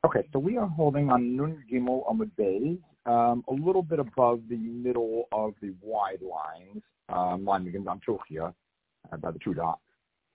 Okay, so we are holding on Nun Gimel Amud Beis, a little bit above the middle of the wide lines, line begins on Turkey, by the two dots.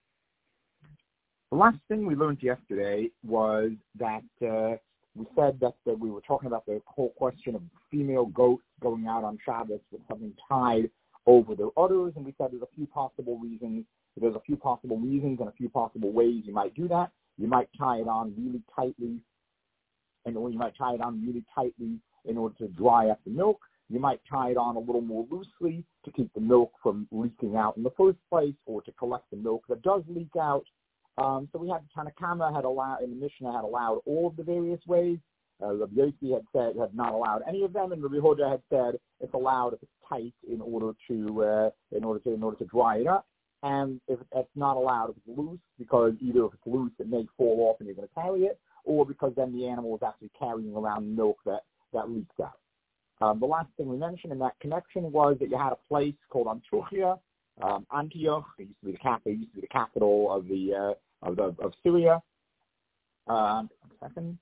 The last thing we learned yesterday was that we said that we were talking about the whole question of female goats going out on Shabbos with something tied over their udders, and we said there's a few possible reasons. There's a few possible reasons and a few possible ways you might do that. You might tie it on really tightly, or you might tie it on really tightly in order to dry up the milk. You might tie it on a little more loosely to keep the milk from leaking out in the first place, or to collect the milk that does leak out. So we had Tanakama had allowed, in the Mishnah had allowed all of the various ways. Rabbi Yossi had not allowed any of them, and Rabbi Hoda had said it's allowed if it's tight in order to dry it up, and if it's not allowed if it's loose, because either if it's loose it may fall off and you're going to carry it, or because then the animal is actually carrying around milk that leaks out. The last thing we mentioned in that connection was that you had a place called Antiochia, Antioch. It used to be the capital of Syria. One second.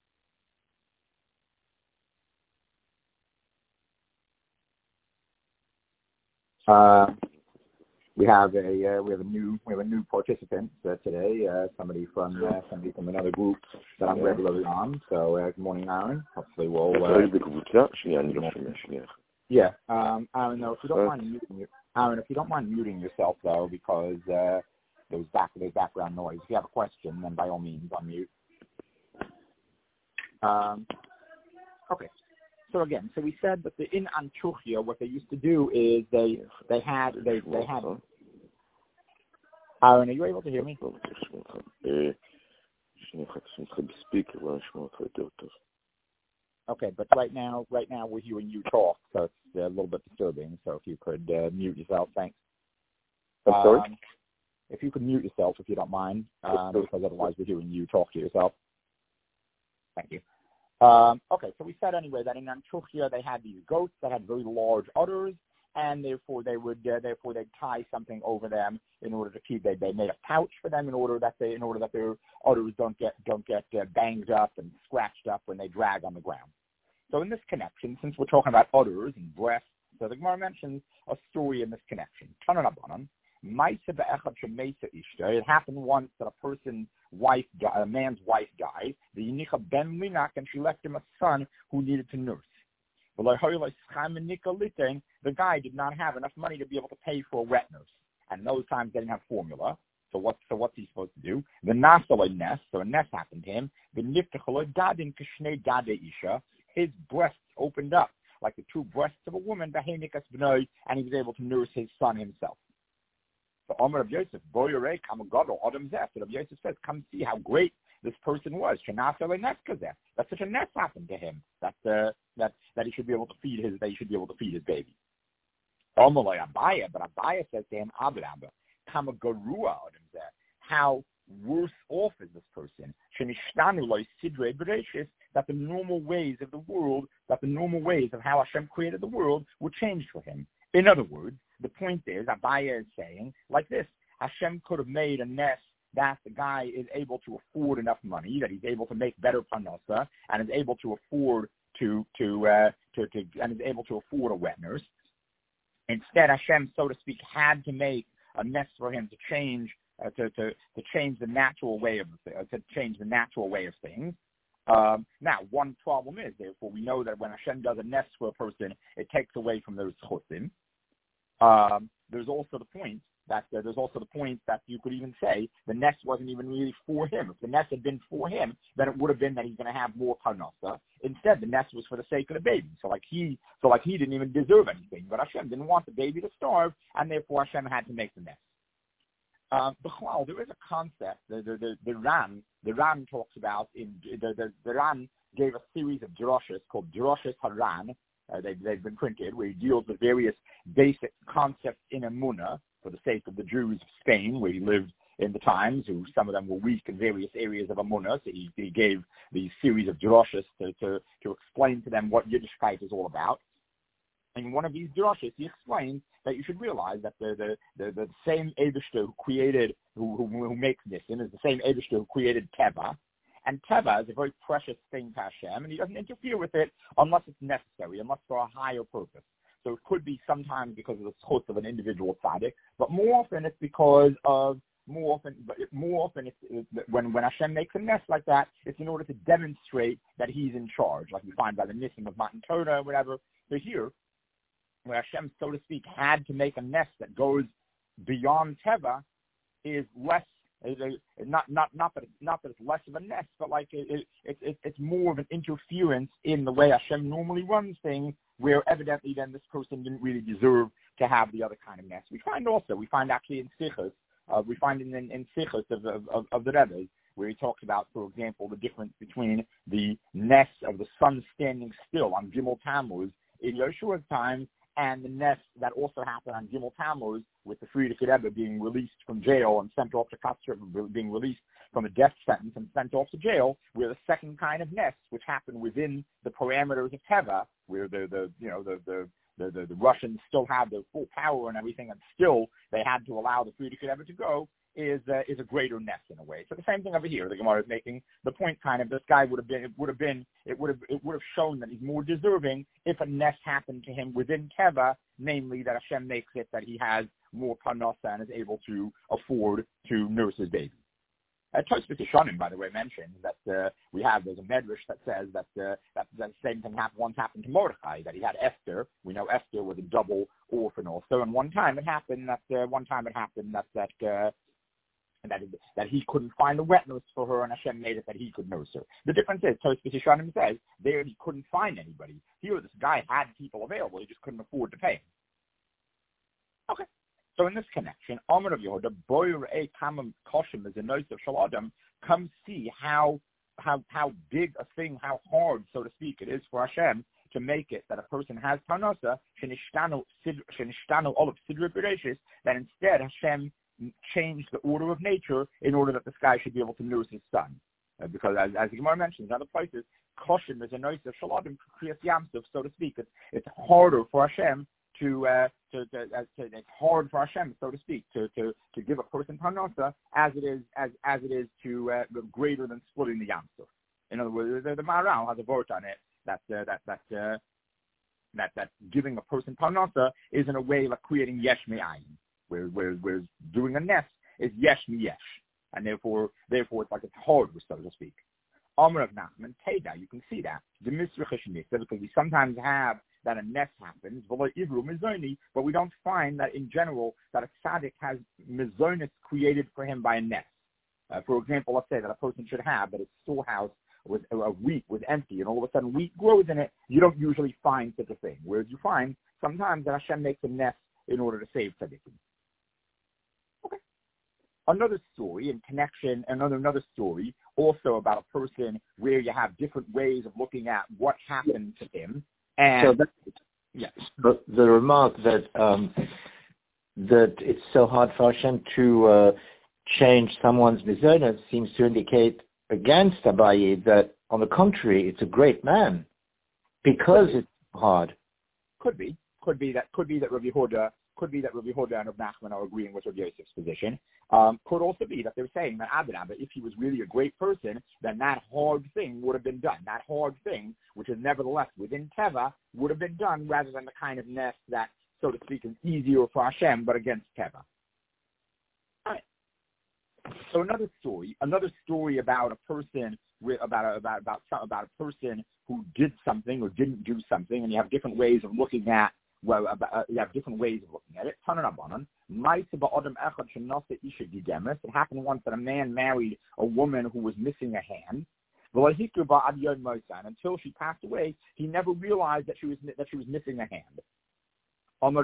We have a new participant today. Somebody from another group that I'm regularly on. So good morning, Aaron. Hopefully we'll. Yeah, Aaron. No, if you don't mind muting yourself though, because there's background noise. If you have a question, then by all means unmute. Okay. So we said that in Antiochia, what they used to do is they had. Aaron, are you able to hear me? Okay, but right now we're hearing you talk, so it's a little bit disturbing. So if you could mute yourself, thanks. I'm sorry? If you could mute yourself, if you don't mind, because otherwise we're hearing you talk to yourself. Thank you. Okay, so we said anyway that in Antiochia they had these goats that had very large udders, and therefore they'd tie something over them in order to keep. They made a pouch for them in order that their udders don't get banged up and scratched up when they drag on the ground. So in this connection, since we're talking about udders and breasts, so the Gemara mentions a story in this connection. It happened once that a man's wife died. And she left him a son who needed to nurse. The guy did not have enough money to be able to pay for a wet nurse, and those times they didn't have formula. So what's he supposed to do? The nasal nest. So a nest happened to him. His breasts opened up like the two breasts of a woman, and he was able to nurse his son himself. So Omer of Yosef, Boyerei, Kamagadol, Adam Zef. So Rabbi Yosef says, come see how great this person was. That such a nest happened to him. That he should be able to feed his baby. Omer Abaya, but Abaya says to him, Abraham, Kamagarua Adam Zef. How worse off is this person? That the normal ways of the world, that the normal ways of how Hashem created the world were changed for him. In other words, the point is, Abaya is saying like this: Hashem could have made a nest that the guy is able to afford enough money, that he's able to make better parnasa, and is able to afford and is able to afford a wet nurse. Instead, Hashem, so to speak, had to make a nest for him to change the natural way of things. Now, one problem is, therefore, we know that when Hashem does a nest for a person, it takes away from those chosim. There's also the point that you could even say the nest wasn't even really for him. If the nest had been for him, then it would have been that he's going to have more parnasa. Instead, the nest was for the sake of the baby. So like he didn't even deserve anything. But Hashem didn't want the baby to starve, and therefore Hashem had to make the nest. There is a concept. The Ran talks about the Ran gave a series of droshes called Droshes Haran. They've been printed, where he deals with various basic concepts in Emunah for the sake of the Jews of Spain, where he lived in the times, who some of them were weak in various areas of Emunah. So he gave these series of droshes to explain to them what Yiddishkeit is all about. And in one of these droshes, he explains that you should realize that the same Eibishter who makes Nissen is the same Eibishter who created Teva, And teva is a very precious thing to Hashem, and he doesn't interfere with it unless it's necessary, unless for a higher purpose. So it could be sometimes because of the source of an individual tzaddik, but more often it's because of more often it's when Hashem makes a nest like that, it's in order to demonstrate that he's in charge, like we find by the Nissim of Matan Torah or whatever. So here, where Hashem, so to speak, had to make a nest that goes beyond teva, is less. Not that it's less of a nest, but like it's more of an interference in the way Hashem normally runs things, where evidently then this person didn't really deserve to have the other kind of nest. We find actually in Sichos, we find in Sichos of the Rebbe, where he talks about, for example, the difference between the nest of the sun standing still on Gimel Tammuz in Yeshua's time and the nest that also happened on Gimel Tammuz with the Frierdiker Rebbe being released from jail and sent off to Katzir, being released from a death sentence and sent off to jail, where the second kind of nest, which happened within the parameters of Teva, where the Russians still had their full power and everything, and still they had to allow the Frierdiker Rebbe to go, is a greater nest in a way. So the same thing over here. The Gemara is making the point kind of this guy would have shown that he's more deserving if a nest happened to him within Teva, namely that Hashem makes it that he has more parnasa and is able to afford to nurse his baby. Tosfos Yeshanim, by the way, mentioned that there's a medrash that says that the same thing once happened to Mordechai, that he had Esther. We know Esther was a double orphan also, and one time it happened that he couldn't find a wet nurse for her, and Hashem made it that he could nurse her. The difference is, Tosfos Yeshanim says, there he couldn't find anybody. Here, this guy had people available, he just couldn't afford to pay him. Okay. So in this connection, Amar of Yehuda, Boyer E Kamam Koshim is a noise of Shaladam, come see how big a thing, how hard, so to speak, it is for Hashem to make it that a person has parnasa, shenishtanu olav sidra bereshis, that instead Hashem changed the order of nature in order that this guy should be able to nurse his son. Because as the Gemara mentions in other places, Koshim is a noise of Shaladam, Kriyas Yamsuf, so to speak. It's harder for Hashem it's hard for Hashem, so to speak, to give a person parnasa as it is to greater than splitting the Yamsuf. In other words, the Maharal has a vote on it that giving a person parnasa is in a way like creating yesh me'ayin, whereas doing a nest is yesh mi'yesh, and therefore it's like it's hard, so to speak. Amar of Nachman, Teda, you can see that the misrichish nisa, because we sometimes have that a nest happens, but we don't find that in general that a tzaddik has mizonis created for him by a nest. For example, let's say that a person should have that his storehouse was a wheat was empty, and all of a sudden wheat grows in it. You don't usually find such a thing. Whereas you find sometimes that Hashem makes a nest in order to save tzaddikim. Okay. Another story in connection, another story also about a person where you have different ways of looking at what happened to him. And so the remark that it's so hard for Hashem to change someone's mizonah seems to indicate against Abaye that, on the contrary, it's a great man because it's hard. Could be that Rabbi Yehuda and Rav Nachman are agreeing with Rav Yosef's position. Could also be that they're saying that Abraham, if he was really a great person, then that hard thing would have been done. That hard thing, which is nevertheless within Teva, would have been done rather than the kind of nest that, so to speak, is easier for Hashem, but against Teva. All right. So another story about a person about a person who did something or didn't do something, and you have different ways of looking at. You have different ways of looking at it. It happened once that a man married a woman who was missing a hand. Until she passed away, he never realized that she was missing a hand. The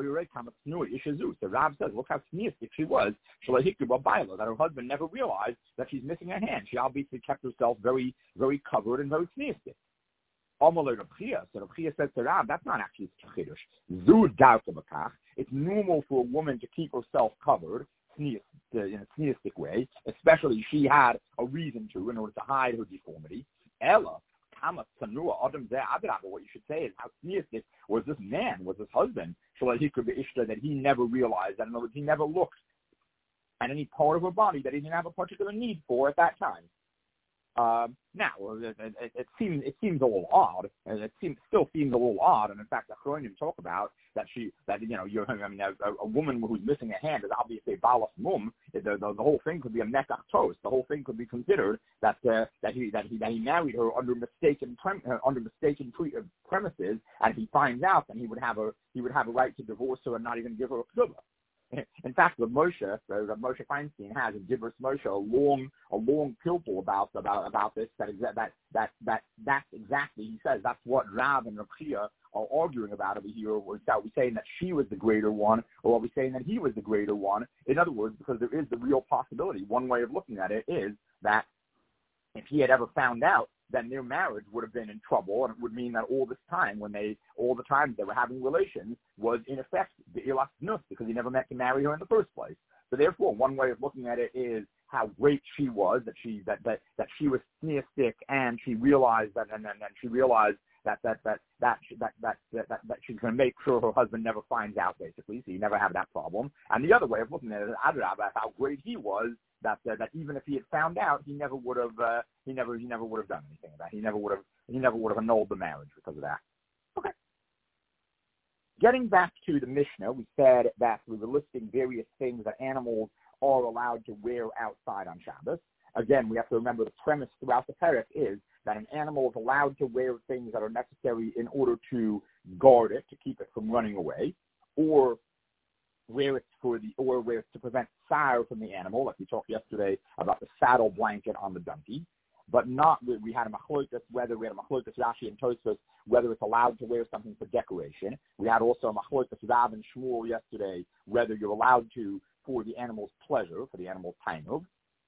Rav says, look how sneistic she was. That her husband never realized that she's missing a hand. She obviously kept herself very, very covered and very sneistic. So Rav Chia says to Rav, that's not actually chiddush. It's normal for a woman to keep herself covered in a sneistic way, especially she had a reason to in order to hide her deformity. Ella, what you should say is how sneistic was this man, was this husband, that he never realized that. In other words, he never looked at any part of her body that he didn't have a particular need for at that time. Now, it seems a little odd, and still seems a little odd. And in fact, the Chronim talk about that a woman who's missing a hand is obviously a balas mum. The whole thing could be a nekach tos. The whole thing could be considered that he married her under mistaken premises, and if he finds out, then he would have a right to divorce her and not even give her a ksuba. In fact, Moshe Feinstein has in Dibros Moshe a long pilpul about this. That's exactly, he says, that's what Rav and Rav Chia are arguing about over here. Are we saying that she was the greater one, or are we saying that he was the greater one? In other words, because there is the real possibility. One way of looking at it is that if he had ever found out, then their marriage would have been in trouble, and it would mean that all the time they were having relations was in effect the ilas nus, because he never meant to marry her in the first place. So therefore, one way of looking at it is how great she was, that she was theistic, and she realized that she's going to make sure her husband never finds out, basically, so you never have that problem. And the other way of looking at it is how great he was, that even if he had found out, he never would have done anything about it. He never would have annulled the marriage because of that. Okay. Getting back to the Mishnah, we said that we were listing various things that animals are allowed to wear outside on Shabbos. Again, we have to remember the premise throughout the perek is that an animal is allowed to wear things that are necessary in order to guard it, to keep it from running away, or wear it to prevent sire from the animal, like we talked yesterday about the saddle blanket on the donkey. But not, we had a machlokas Rashi and Tosfos, whether it's allowed to wear something for decoration. We had also a machlokas Rav and Shmuel yesterday, whether you're allowed to for the animal's pleasure, for the animal's tainug.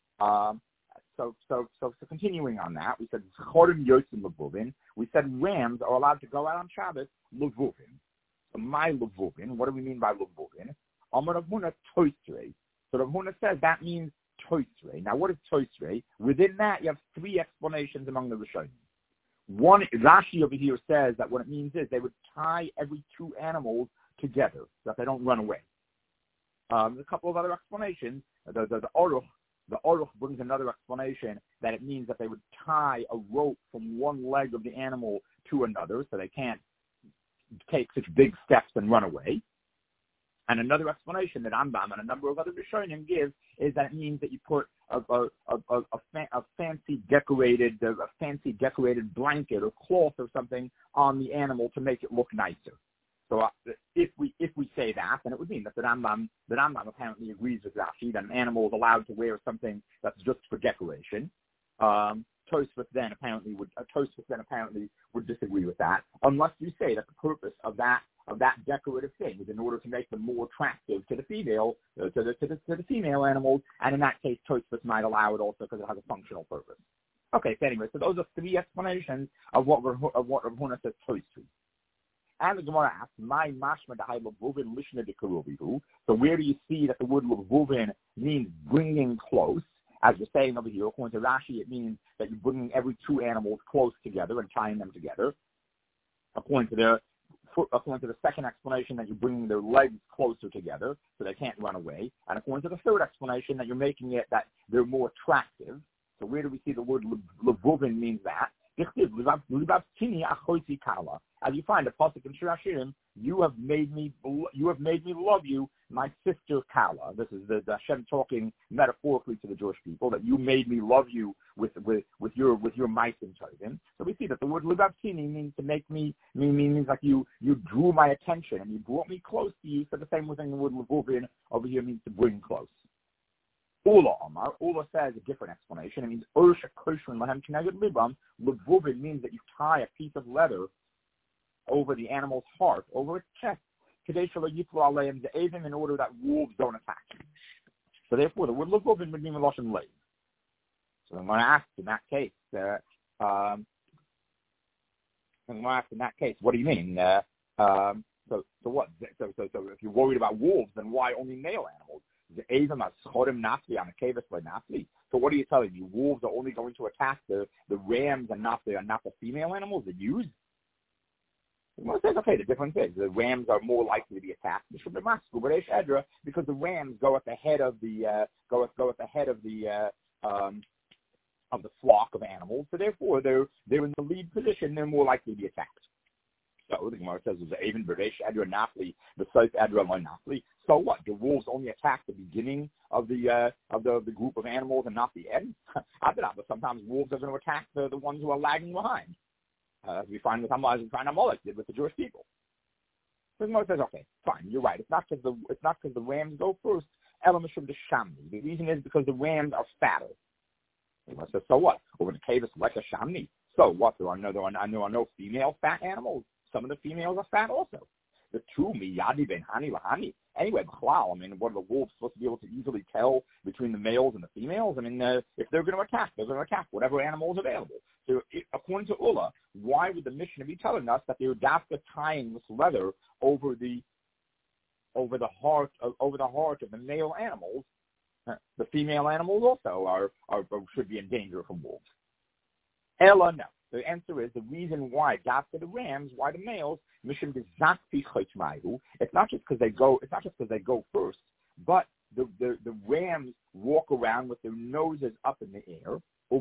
So continuing on that, we said chorim yotzim levuvin. We said rams are allowed to go out on Shabbos levuvin. So my levuvin, what do we mean by levuvin? Amar Rav Huna toisrei. So Rav Huna says that means toisrei. Now, what is toisrei? Within that, you have three explanations among the Rishonim. One, Rashi over here says that what it means is they would tie every two animals together so that they don't run away. There's a couple of other explanations. The Aruch brings another explanation that it means that they would tie a rope from one leg of the animal to another so they can't take such big steps and run away. And another explanation that Rambam and a number of other Rishonim give is that it means that you put a fancy decorated blanket or cloth or something on the animal to make it look nicer. So if we say that, then it would mean that the Rambam apparently agrees with Rashi that an animal is allowed to wear something that's just for decoration. Tosfos then apparently would disagree with that, unless you say that the purpose of that decorative thing is in order to make them more attractive to the female animals, and in that case, Tosfos might allow it also because it has a functional purpose. Okay, so anyway, so those are three explanations of what Rav Huna says Tosfos. And the Gemara asks, "My mashma da'hay levuvin lishna dekarubihu." So where do you see that the word levuvin means bringing close? As we're saying over here, according to Rashi, it means that you're bringing every two animals close together and tying them together. According to the second explanation, that you're bringing their legs closer together so they can't run away. And according to the third explanation, that you're making it that they're more attractive. So where do we see the word levuvin means that? As you find a pasuk in Shir Hashirim, you have made me love you, my sister Kala. This is the Hashem talking metaphorically to the Jewish people, that you made me love you with your meisim tovim. So we see that the word libavtini means to make me means like you drew my attention and you brought me close to you. So the same thing the word levuvin over here means to bring close. Ula says a different explanation. It means Ursha Kushrin Lahem Kineged Libam. Levuvin means that you tie a piece of leather over the animal's heart, over its chest, in order that wolves don't attack you. So therefore, the word levuvin would mean Lashon Leiv. So I'm going to ask in that case, what do you mean? So what? So if you're worried about wolves, then why only male animals? So what are you telling me? Wolves are only going to attack the rams and not the female animals, the ewes? Well, it says, okay, the difference is the rams are more likely to be attacked because the rams go at the head of the of the flock of animals. So therefore, they're in the lead position. They're more likely to be attacked. So the Gemara says, "Even Beresh Adra Nafli, the Saif Adra Nafli." So what? Do wolves only attack the beginning of the group of animals and not the end? But sometimes wolves are going to attack the ones who are lagging behind, as we find with Amalek did with the Jewish people. So the Gemara says, "Okay, fine, you're right. It's not because the rams go first. Elamishum de Shamni. The reason is because the rams are fatter." The Gemara says, "So what? Over the cave is like a Shamni. So what? There are no female fat animals. Some of the females are fat also. The two, miyadi ben hani lahani. Anyway, b'chlal, I mean, what are the wolves supposed to be able to easily tell between the males and the females? I mean, if they're going to attack, they're going to attack whatever animal is available. So, according to Ulla, why would the Mishnah be telling us that they were dafka tying this leather over the heart of the male animals? The female animals also should be in danger from wolves. Ella, no. The answer is the reason why after the rams, why the males, it's not just because they go first, but the rams walk around with their noses up in the air,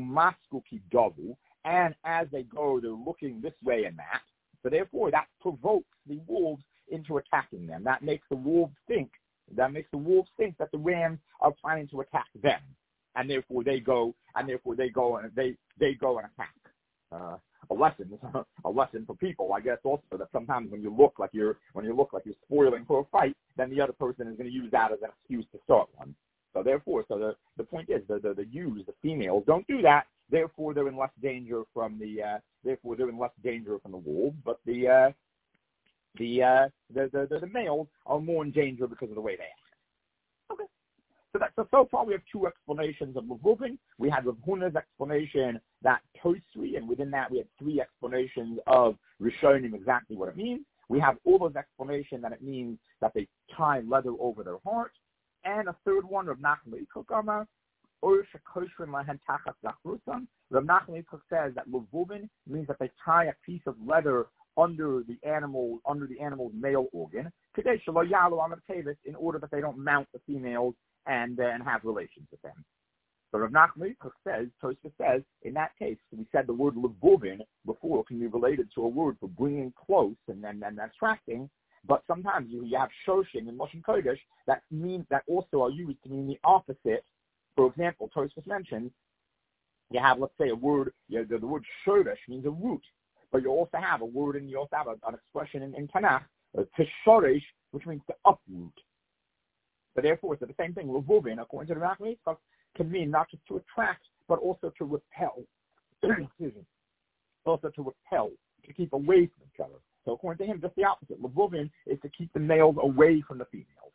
and as they go, they're looking this way and that. So therefore, that provokes the wolves into attacking them. That makes the wolves think that the rams are planning to attack them, and therefore they go and attack. A lesson for people, I guess, also that sometimes when you look like you're spoiling for a fight, then the other person is going to use that as an excuse to start one. So therefore, the point is the females don't do that. Therefore, they're in less danger from the wolves. But the males are more in danger because of the way they act. Okay. So far we have two explanations of Levuvin. We had Rav Huna's explanation that Tosri, and within that we had three explanations of Rishonim exactly what it means. We have Ulla's explanation that it means that they tie leather over their heart, and a third one, Rav Nachman Yitzchak Rav Nachman Yitzchak says that Levuvin means that they tie a piece of leather under the animal's male organ, in order that they don't mount the females and have relations with them. So Rav Nachman Tosfos says, in that case, we said the word levuvin before can be related to a word for bringing close and attracting, but sometimes you have shoshing and Lashon Kodesh that also are used to mean the opposite. For example, Tosfos mentions you have, let's say, a word, the word shodesh means a root, but you also have an expression in Tanakh, teshoresh, which means to uproot. So therefore, the same thing, levuvin, according to the Rav Nachman Yitzchak, can mean not just to attract, but also to repel. Excuse me. Also to repel, to keep away from each other. So according to him, just the opposite. Levuvin is to keep the males away from the females.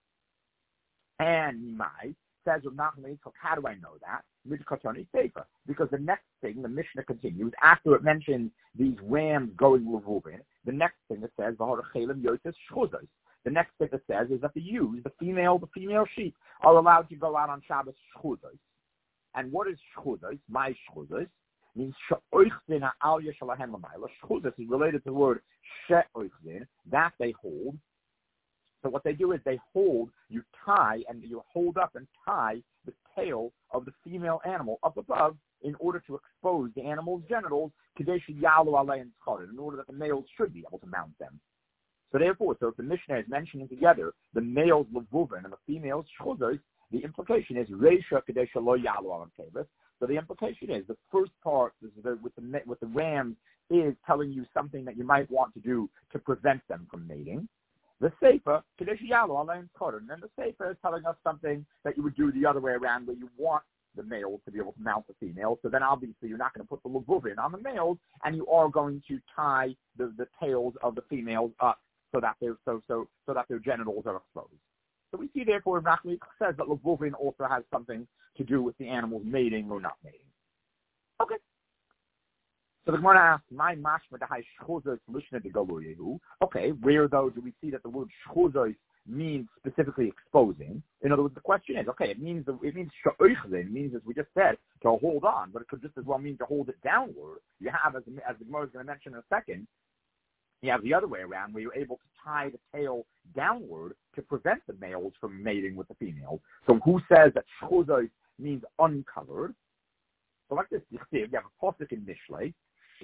And Nimai says, Rav Nachman Yitzchak, how do I know that? Because the next thing, the Mishnah continues, after it mentions these rams going levuvin, the next thing it says, the next thing it says is that the female sheep are allowed to go out on Shabbos shchuzos. And what is shchuzos? My shchuzos means she'oichdin ha'alya shalahem l'mayla. Shchuzos is related to the word she'oichdin, that they hold. So what they do is you hold up and tie the tail of the female animal up above in order to expose the animal's genitals, in order that the males should be able to mount them. So therefore, if the Mishnah is mentioning together the male's levuvin and the female's shchuzos, the implication is reisha kadesha lo yalu alam kevis. So the implication is the first part with the rams is telling you something that you might want to do to prevent them from mating. The Sefer kadesha yalu alam koder, and then the Sefer is telling us something that you would do the other way around, where you want the males to be able to mount the females. So then obviously you're not going to put the levuvin on the males, and you are going to tie the tails of the females up, so that their genitals are exposed. So we see, therefore, Rav Nachman says that levuvin also has something to do with the animals mating or not mating. Okay. So the Gemara asks, "My mashma dahai shchuzos lishna degaluyehu." Okay, where though do we see that the word shchuzos means specifically exposing? In other words, the question is, okay, it means she'oichdin, it means, as we just said, to hold on, but it could just as well mean to hold it downward. You have, as the Gemara is going to mention in a second, you have the other way around, where you're able to tie the tail downward to prevent the males from mating with the females. So who says that shchuzos means uncovered? So like this, you have a pasuk in Mishlei.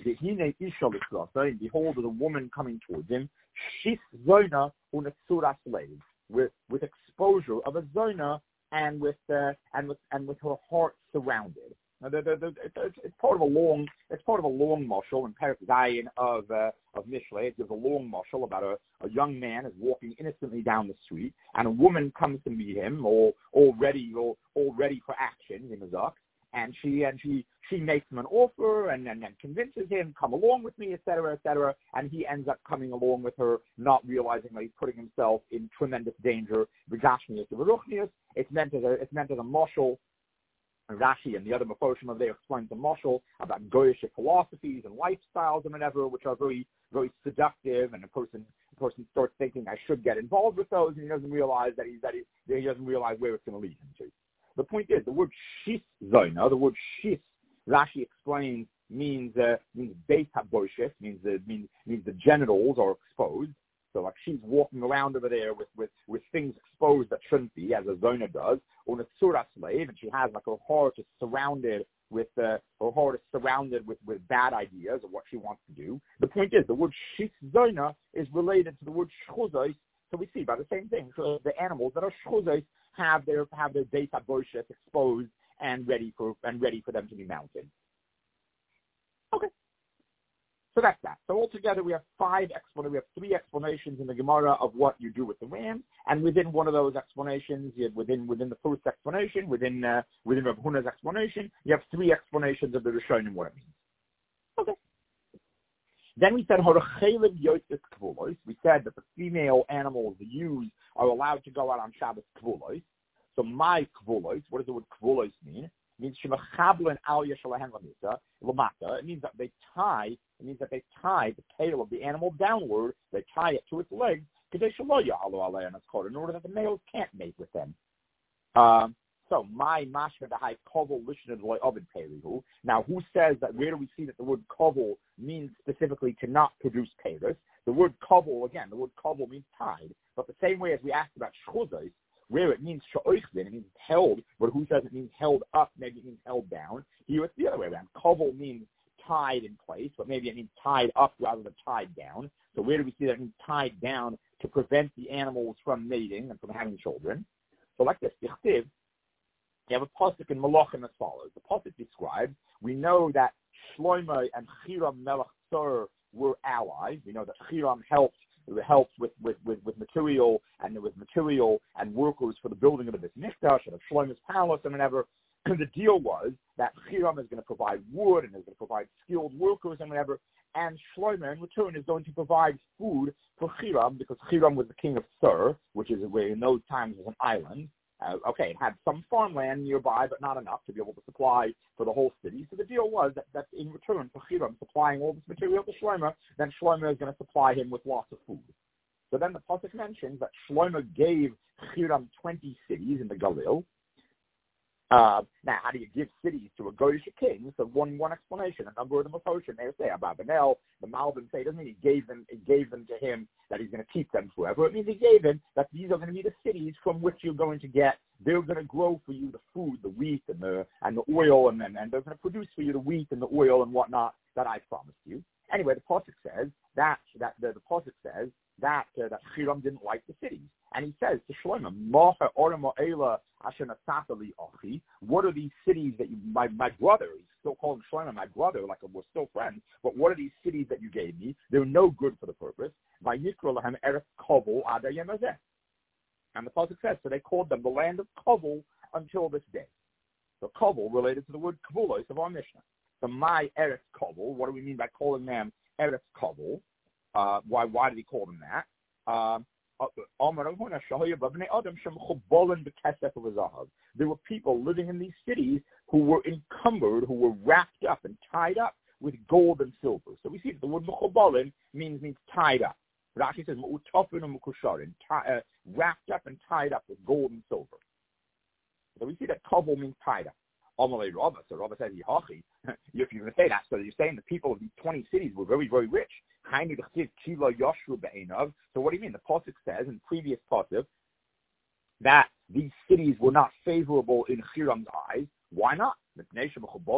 And behold, there's a woman coming towards him. Shis zoina unetzura slave, with exposure of a zoina and with her heart surrounded. Now, it's part of a long mashal in Perek Zayin of Mishlei. It gives a long mashal about a young man is walking innocently down the street, and a woman comes to meet him, all ready for action in the zuk. And she makes him an offer and convinces him, come along with me, etc., and he ends up coming along with her, not realizing that he's putting himself in tremendous danger. It's meant as a mashal. Rashi and the other Mefoshim of there explains the mashal about goyish philosophies and lifestyles and whatever, which are very, very seductive, and a person starts thinking, I should get involved with those, and he doesn't realize that he doesn't realize where it's going to lead him to. The point is, the word shis zoina, the word shis, Rashi explains, means beit haboshis, means the genitals are exposed. So like she's walking around over there with things exposed that shouldn't be, as a zona does, or a surah slave, and she has like her heart is surrounded with bad ideas of what she wants to do. The point is, the word shis zona is related to the word shchuzos. So we see about the same thing. So the animals that are shchuzos have their beit haboshis exposed and ready for them to be mounted. Okay. So that's that. So altogether we have three explanations in the Gemara of what you do with the ram, and within one of those explanations, within the first explanation, within Rav Huna's explanation, you have three explanations of the Rishonim what it means. Okay. Then we said we said that the female animals, the ewes, are allowed to go out on Shabbos kvulos. So my kvulos, what does the word kvulos mean? It means shemachablen al yeshalahem lamata. It means that they tie the tail of the animal downward. They tie it to its legs in order that the males can't mate with them. So my mashma dahai kovel lishned loy ovid perihu. Now, who says that? Where do we see that the word kovel means specifically to not produce peris? The word kovel, again, the word kovel means tied. But the same way as we asked about shchuzos, where it means sha'oichdin, it means held, but who says it means held up, maybe it means held down. Here it's the other way around. Kovel means tied in place, but maybe it means tied up rather than tied down. So where do we see that it means tied down to prevent the animals from mating and from having children? So like this, Yichtiv, you have a pasuk in Malachim as follows. The pasuk describes, we know that Shlomo and Hiram Melech Tzur were allies. We know that Hiram helped with material and workers for the building of the Beit Mikdash and of Shlomo's palace and whatever. The deal was that Hiram is going to provide wood and is going to provide skilled workers and whatever, and Shlomo in return is going to provide food for Hiram, because Hiram was the king of Sur, which is where in those times was an island. It had some farmland nearby, but not enough to be able to supply for the whole city. So the deal was that in return for Hiram supplying all this material to Shlomo, then Shlomo is going to supply him with lots of food. So then the pasuk mentions that Shlomo gave Hiram 20 cities in the Galil. Now, how do you give cities to a Goyish king? So one explanation. A number of them Mefoshim they say Ababanel, the Malvin say, doesn't mean he gave them to him that he's going to keep them forever. It means he gave him that these are going to be the cities from which you're going to get. They're going to grow for you the food, the wheat, and the oil, and they're going to produce for you the wheat and the oil and whatnot that I promised you. Anyway, the pasuk says that Hiram didn't like the cities. And he says to Shlomo, what are these cities that my brother, he's still calling Shlomo my brother, like we're still friends, but what are these cities that you gave me? They're no good for the purpose. And the pasuk says, so they called them the land of Kovel until this day. So Kovel related to the word Kvulos of our Mishnah. So my Eretz Kovel, what do we mean by calling them Eretz Kovel? Why did he call them that? There were people living in these cities who were encumbered, who were wrapped up and tied up with gold and silver. So we see that the word mechobalin means tied up. Rashi says wrapped up and tied up with gold and silver. So we see that kovel means tied up. Amalei Rava, so Rava says, if you're going to say that, so you're saying the people of these 20 cities were very, very rich. So what do you mean? The pasuk says in previous pasuk that these cities were not favorable in Hiram's eyes. Why not? What does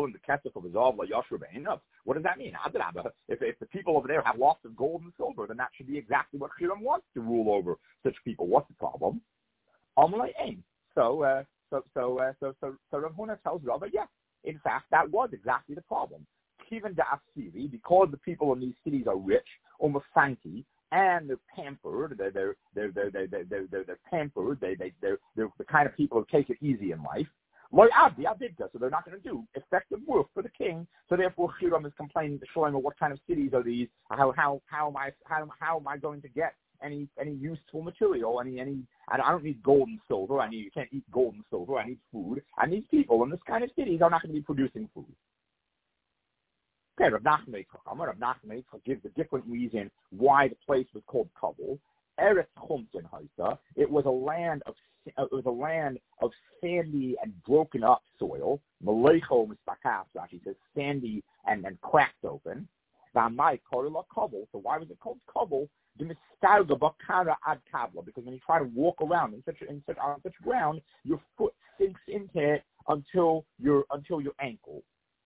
that mean? If the people over there have lots of gold and silver, then that should be exactly what Hiram wants to rule over such people. What's the problem? So Rav Huna tells Rava, yes, in fact, that was exactly the problem. Even because the people in these cities are rich, almost-fancy, and they're pampered. They're pampered. They're the kind of people who take it easy in life. So they're not going to do effective work for the king. So therefore, Hiram is complaining to Shlomo, what kind of cities are these? How am I going to get any useful material? I don't need gold and silver. You can't eat gold and silver. I need food. And these people in this kind of cities are not going to be producing food. Okay, Rav Nachman Yitzchak gives a different reason why the place was called Kabul. Eretz Chumtin Haisa. It was a land of sandy and broken up soil. Malecho Mispakas, Rashi says, sandy and cracked open. V'amai Korila Kabul. So why was it called Kabul? The Mistarga Bakara Ad Kabla, because when you try to walk around on such ground, your foot sinks into it until your ankle.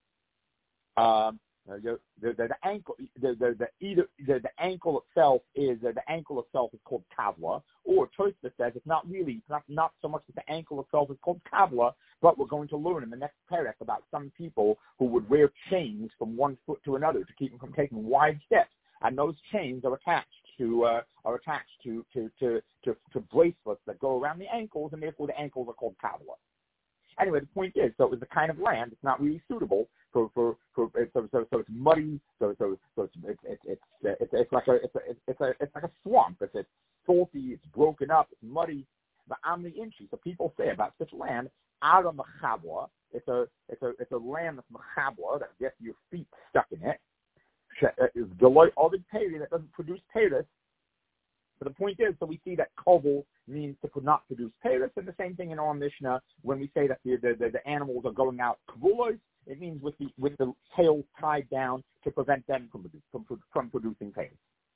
The ankle itself is called kavla, or Tosfos says it's not so much that the ankle itself is called kavla, but we're going to learn in the next parak about some people who would wear chains from one foot to another to keep them from taking wide steps, and those chains are attached to bracelets that go around the ankles, and therefore the ankles are called kavla. Anyway, the point is, so it was the kind of land it's not really suitable so it's muddy, so it's like a swamp. It's salty, it's broken up, it's muddy. The Amri Inchi. So people say about such land, out of Mechabwa, it's a land that's Mechabwa that gets your feet stuck in it. It's Deloitte Ovid Peri that doesn't produce Paris. But the point is, so we see that Kovel means to not produce Paris, and the same thing in our Mishnah when we say that the animals are going out Kvulos, it means with the tail tied down to prevent them from producing Paris.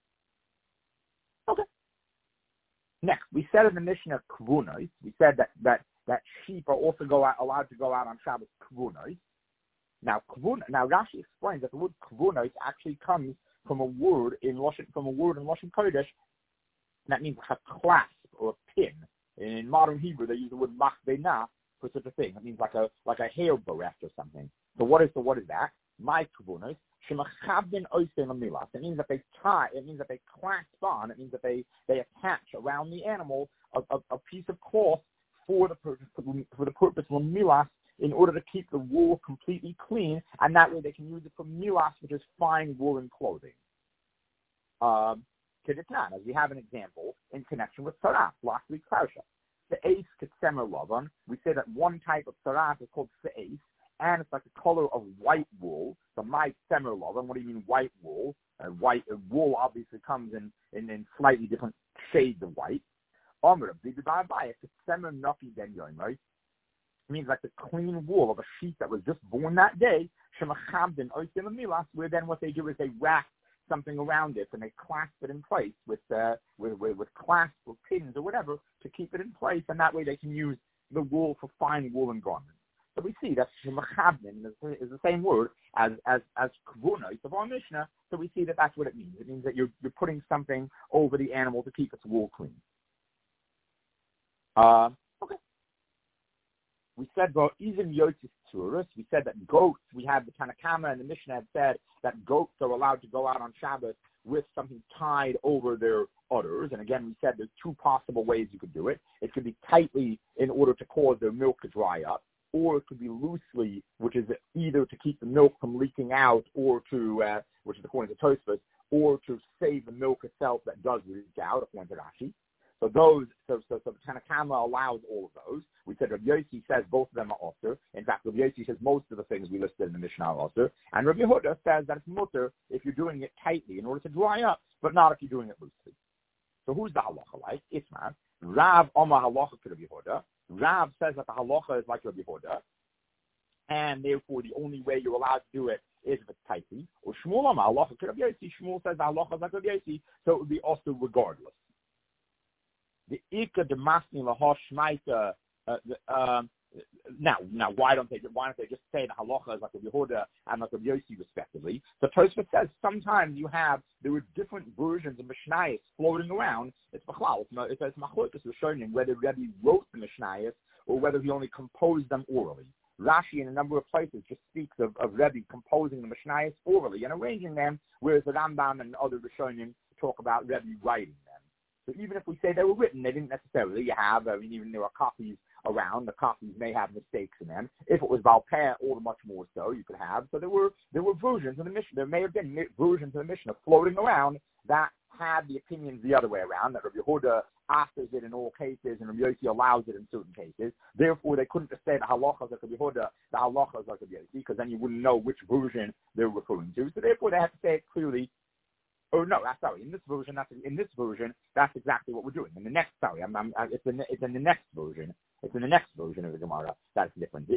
Okay. Next, we said in the Mishnah Kvunos, we said that sheep are also allowed to go out on Shabbos Kvunos. Now Rashi explains that the word Kvunos actually comes from a word in Lashon Kodesh. That means like a clasp or a pin. In modern Hebrew, they use the word machbena for such a thing. It means like a hair bereft or something. So what is that? My kvunos shemachabdin oisem amilas. It means that they tie. It means that they clasp on. It means that they attach around the animal a piece of cloth for the purpose of milas, in order to keep the wool completely clean, and that way they can use it for milas, which is fine woolen clothing. As we have an example in connection with saraf, last week's parsha. The ace ketsemer lavan, we say that one type of saraf is called se'ace, and it's like the color of white wool. So my semer lavan, what do you mean white wool? White wool obviously comes in slightly different shades of white. Omer, b'dibai ketsemer naki den yomer, means like the clean wool of a sheep that was just born that day. Shemachabdin oisem amilas, where then what they do is they wrap something around it and they clasp it in place with clasps or pins or whatever to keep it in place, and that way they can use the wool for fine woolen garments. So we see that shemachabdin is the same word as kvunos of our Mishnah. So we see that that's what it means. It means that you're putting something over the animal to keep its wool clean. Okay. We said about even yotis tourists. We said that goats. We had the Tanakama and the Mishnah had said that goats are allowed to go out on Shabbos with something tied over their udders. And again, we said there's two possible ways you could do it. It could be tightly in order to cause their milk to dry up, or it could be loosely, which is either to keep the milk from leaking out, or to, which is according to Tosfos, or to save the milk itself that does leak out, according to Rashi. So the Tanakama allows all of those. We said Rabbi Yossi says both of them are osur. In fact, Rabbi Yossi says most of the things we listed in the Mishnah are osur. And Rabbi Yehuda says that it's mutter if you're doing it tightly in order to dry up, but not if you're doing it loosely. So who's the halacha like? Itmar. Rav Omar halacha to Rabbi Yehuda. Rav says that the halacha is like Rabbi Yehuda, and therefore the only way you're allowed to do it is if it's tightly. Or Shmuel Omar halacha to Rabbi Yossi. Shmuel says the halacha is like Rabbi Yossi, so it would be osur regardless. The Ika de Masni Lahosh Shmaita, Now, why don't they just say the halacha is like a Yehuda and like a Yossi respectively? So Tosfos says sometimes there were different versions of Mishnayos floating around. It's machlokes. It's machlokes Rishonim whether Rebbe wrote the Mishnayos or whether he only composed them orally. Rashi in a number of places just speaks of Rebbe composing the Mishnayos orally and arranging them, whereas the Rambam and other Rishonim talk about Rebbe writing them. So even if we say they were written, they didn't necessarily even there are copies around. The copies may have mistakes in them. If it was Valpeh, all the much more so you could have. So there were versions of the Mishnah. There may have been versions of the Mishnah floating around that had the opinions the other way around, that Rabbi Yehuda offers it in all cases and Rabbi Yossi allows it in certain cases. Therefore, they couldn't just say the halacha is like Rabbi Yehuda, the halacha is like Rabbi Yossi, because then you wouldn't know which version they're referring to. So therefore, they have to say it clearly. Oh no, sorry. In this version, that's exactly what we're doing. In the next, it's in the next version. It's in the next version of the Gemara that's different.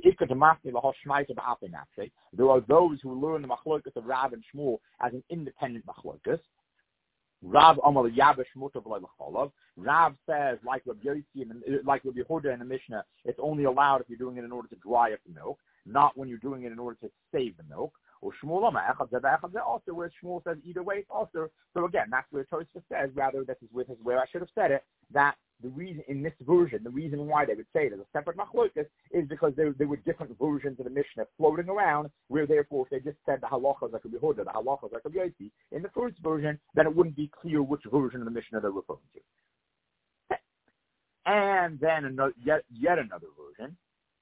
There are those who learn the machlokas of Rav and Shmuel as an independent machlokas. Rav Amal Yabesh Mutav Leilacholov. Rav says, like Rabbi Yossi and like Rabbi Yehuda in the Mishnah, it's only allowed if you're doing it in order to dry up the milk, not when you're doing it in order to save the milk. Or Shmuel also, where Shmuel says either way it's also. So again, that's where Tosfos says, rather this is where I should have said it, that the reason in this version, the reason why they would say it as a separate machlokas is because there were different versions of the Mishnah floating around, where therefore if they just said the halacha is like a Yehuda, the halacha is like a Yossi, in the first version, then it wouldn't be clear which version of the Mishnah they're referring to. And then yet another version.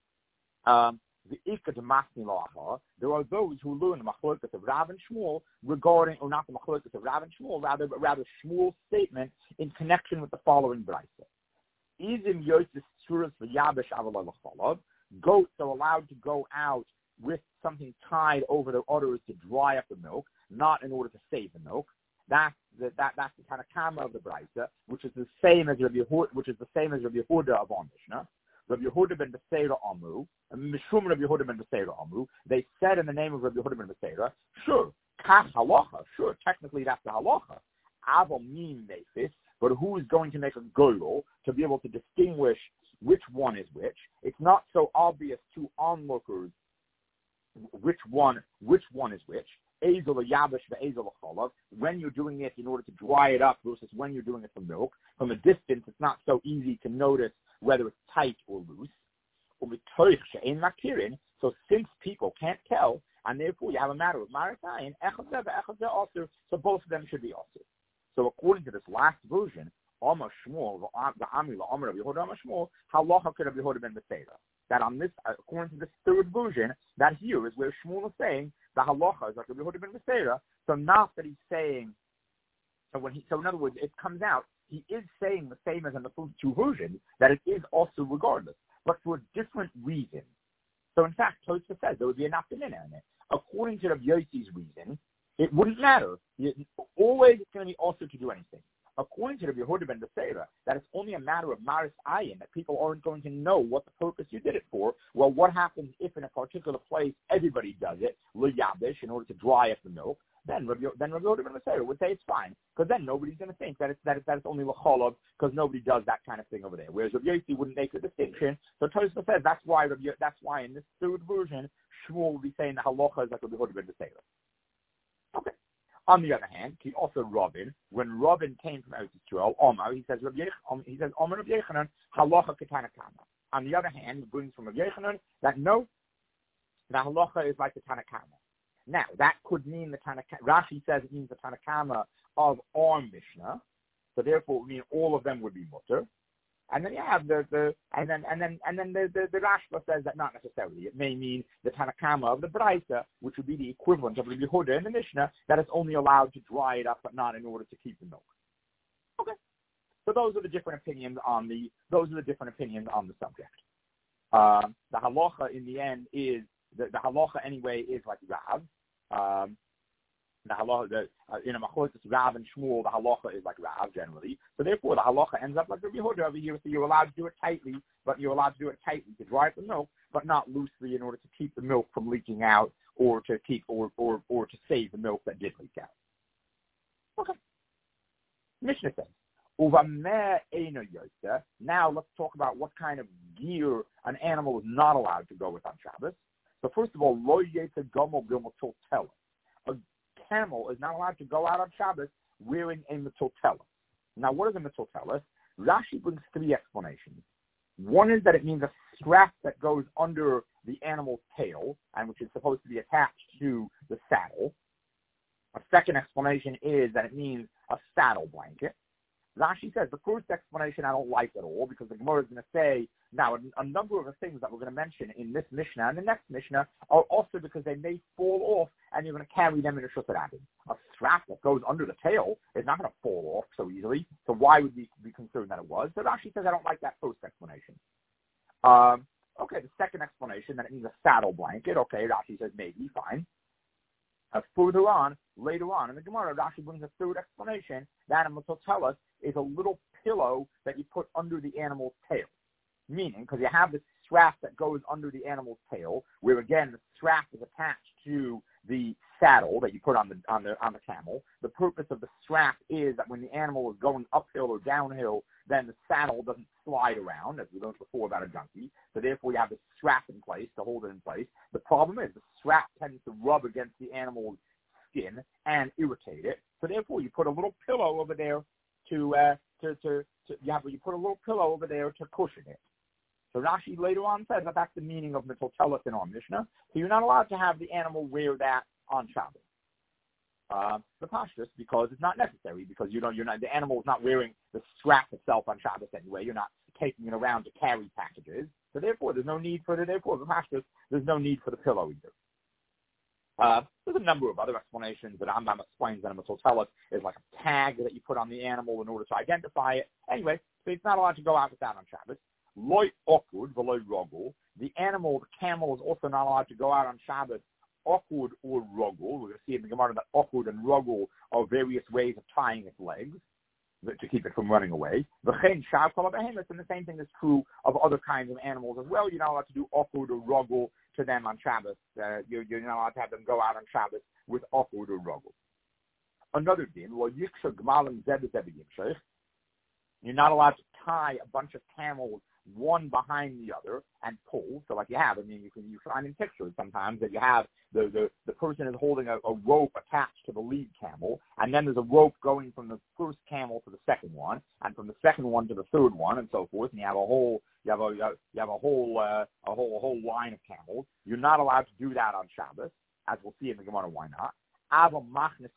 There are those who learn the machlokas of Rav and Shmuel regarding, or not the machlokas of Rav and Shmuel, rather Shmuel's statement in connection with the following brayso. Izim Yosef Suras v'Yabesh Avalolacholov. Goats are allowed to go out with something tied over their udders to dry up the milk, not in order to save the milk. That's the Tanakama of the brayso, which is the same as Rabbi Yehuda of our Mishnah. Rabbi Yehuda ben Beseira Amu, Mishum Rabbi Yehuda ben Beseira Amu, they said in the name of Rabbi Yehuda ben Beseira, sure, kach halacha, sure, technically that's the halacha. Aval min nefis, but who is going to make a goyal to be able to distinguish which one is which? It's not so obvious to onlookers which one is which. Ezel yabesh ve'ezel cholav. When you're doing it in order to dry it up versus when you're doing it for milk, from a distance, it's not so easy to notice whether it's tight or loose. So since people can't tell, and therefore you have a matter of Marisayin, so both of them should be also. So according to this last version, Amar Shmuel, halacha could have Yehuda ben Beseira. That on this, according to this third version, that here is where Shmuel is saying the halacha is like Yehuda ben Beseira. So not that he's saying. So in other words, it comes out he is saying the same as in the first two versions, that it is also regardless, but for a different reason. So in fact, Tosfos says there would be enough in it. According to Rabbi Yossi's reason, it wouldn't matter. Always it's going to be also to do anything. According to Rabbi Yehuda ben Beseira, that it's only a matter of maris ayin, that people aren't going to know what the purpose you did it for. Well, what happens if in a particular place everybody does it, l'yabish, in order to dry up the milk? Then Rabbi Yehuda ben Beseira would say it's fine, because then nobody's going to think that it's only l'cholov, because nobody does that kind of thing over there. Whereas Rabbi Yossi wouldn't make the distinction. So Tosfos says that's why in this third version Shmuel will be saying the halacha is like Rabbi Yehuda ben Beseira. Okay. On the other hand, he also Robin, when Robin came from Eretz Yisrael, Omar, he says Omar Rabbi Yechanan halacha ketanakama. On the other hand, he brings from Rabbi Yechanan that no, the halacha is like the Tanakama. Now, that could mean the Tanakama. Rashi says it means the Tanakama of our Mishnah, so therefore it would mean all of them would be mutter. And then you have the Rashba says that not necessarily. It may mean the Tanakama of the Braisa, which would be the equivalent of Rabbi Yehuda in the Mishnah, that it's only allowed to dry it up, but not in order to keep the milk. Okay. So those are the different opinions on the subject. The halacha in the end is the halacha anyway is like Rav. The halacha in a machlokes Rav and Shmuel, the halacha is like Rav generally. So therefore, the halacha ends up like Rabbi Yehuda over here. So you're allowed to do it tightly, to dry up the milk, but not loosely in order to keep the milk from leaking out, or to keep or to save the milk that did leak out. Okay. Mishnah says, Now let's talk about what kind of gear an animal is not allowed to go with on Shabbos. So first of all, a camel is not allowed to go out on Shabbos wearing a metaltella. Now, what is a metaltella? Rashi brings three explanations. One is that it means a strap that goes under the animal's tail, and which is supposed to be attached to the saddle. A second explanation is that it means a saddle blanket. Rashi says the first explanation I don't like at all, because the Gemara is going to say, now, a number of the things that we're going to mention in this Mishnah and the next Mishnah are also because they may fall off and you're going to carry them in a Shusar Abin. A strap that goes under the tail is not going to fall off so easily, so why would we be concerned that it was? So Rashi says I don't like that first explanation. Okay, the second explanation, that it means a saddle blanket. Okay, Rashi says maybe, fine. Later on in the Gemara, Rashi brings a third explanation that a metaltella is a little pillow that you put under the animal's tail. Meaning, because you have this strap that goes under the animal's tail, where again the strap is attached to the saddle that you put on the camel. The purpose of the strap is that when the animal is going uphill or downhill, then the saddle doesn't slide around, as we learned before about a donkey. So therefore, you have this strap in place to hold it in place. The problem is the strap tends to rub against the animal's skin and irritate it. So therefore, you put a little pillow over there to cushion it. So Rashi later on says that that's the meaning of metaltella in our Mishnah. So you're not allowed to have the animal wear that on Shabbos. The pashtus, because it's not necessary, because the animal is not wearing the strap itself on Shabbos anyway. You're not taking it around to carry packages. So therefore, there's no need for the pashtus. There's no need for the pillow either. There's a number of other explanations that Rambam explains that a metaltella is like a tag that you put on the animal in order to identify it. Anyway, so it's not allowed to go out with that on Shabbos. Loy awkward, veloy rogul. The camel is also not allowed to go out on Shabbos awkward or rogul. We're going to see in the Gemara that awkward and rogul are various ways of tying its legs to keep it from running away. And the same thing is true of other kinds of animals as well. You're not allowed to do awkward or rogul to them on Shabbos. You're not allowed to have them go out on Shabbos with awkward or rogul. Another din, you're not allowed to tie a bunch of camels one behind the other and pull. So like you have, you find in pictures sometimes that you have the person is holding a rope attached to the lead camel, and then there's a rope going from the first camel to the second one, and from the second one to the third one, and so forth. And you have a whole line of camels. You're not allowed to do that on Shabbos, as we'll see in the Gemara. Why not? But if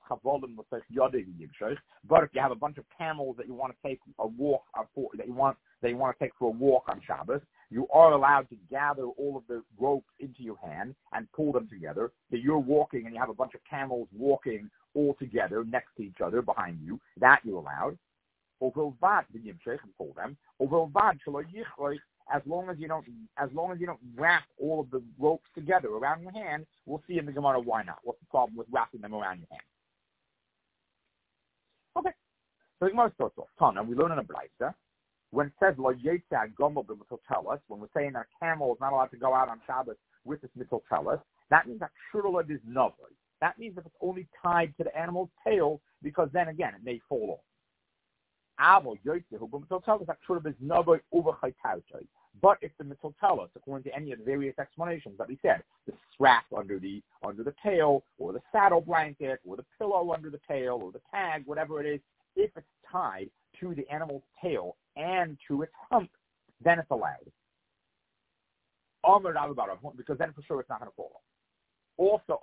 you have a bunch of camels that you want to take a walk that you want to take for a walk on Shabbos, you are allowed to gather all of the ropes into your hand and pull them together. So you're walking and you have a bunch of camels walking all together next to each other behind you. That you're allowed. Pull them. As long as you don't wrap all of the ropes together around your hand, we'll see in the Gemara why not. What's the problem with wrapping them around your hand? Okay. So the Gemara starts off. Tana, we learn in a Braisa, when it says lo yetza gomel b'metaltelas, when we're saying that a camel is not allowed to go out on Shabbos with this metaltelas, that means that shurla is novoi. That means that it's only tied to the animal's tail, because then again it may fall off. But if the metaltelas, according to any of the various explanations that we said, the strap under the tail, or the saddle blanket, or the pillow under the tail, or the tag, whatever it is, if it's tied to the animal's tail and to its hump, then it's allowed. Because then for sure it's not going to fall off. Also,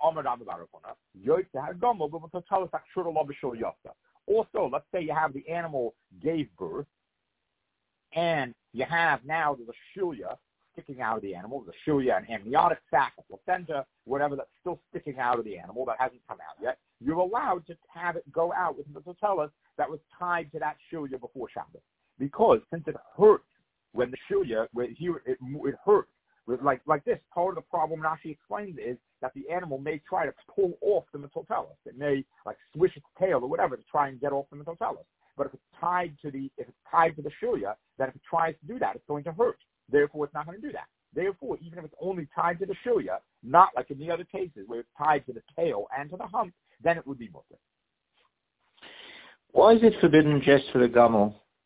also, let's say you have the animal gave birth, and you have now there's a shilya sticking out of the animal. There's a shilya, an amniotic sac, a placenta, whatever that's still sticking out of the animal that hasn't come out yet. You're allowed to have it go out with the metaltella that was tied to that shilya before Shabbos. Because since it hurts when the shilya, it hurts. Like this, part of the problem Rashi explains is that the animal may try to pull off the metaltella. It may swish its tail or whatever to try and get off the metaltella. But if it's tied to the shilya, then if it tries to do that, it's going to hurt. Therefore, it's not going to do that. Therefore, even if it's only tied to the shilya, not like in the other cases where it's tied to the tail and to the hump, then it would be mutter. Why is it forbidden just for the gamel?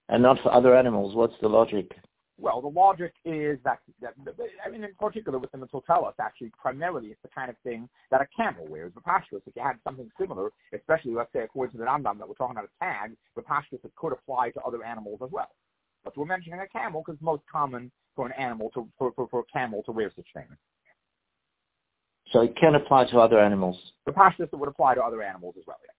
And not for other animals. What's the logic? Well, the logic is that in particular with the Metzotelis, actually, primarily it's the kind of thing that a camel wears. The Pashtus, if you had something similar, especially, let's say, according to the Rambam that we're talking about a tag, the Pashtus, it could apply to other animals as well. But we're mentioning a camel because it's most common for an animal for a camel to wear such things. So it can apply to other animals. The Pashtus, it would apply to other animals as well, yeah.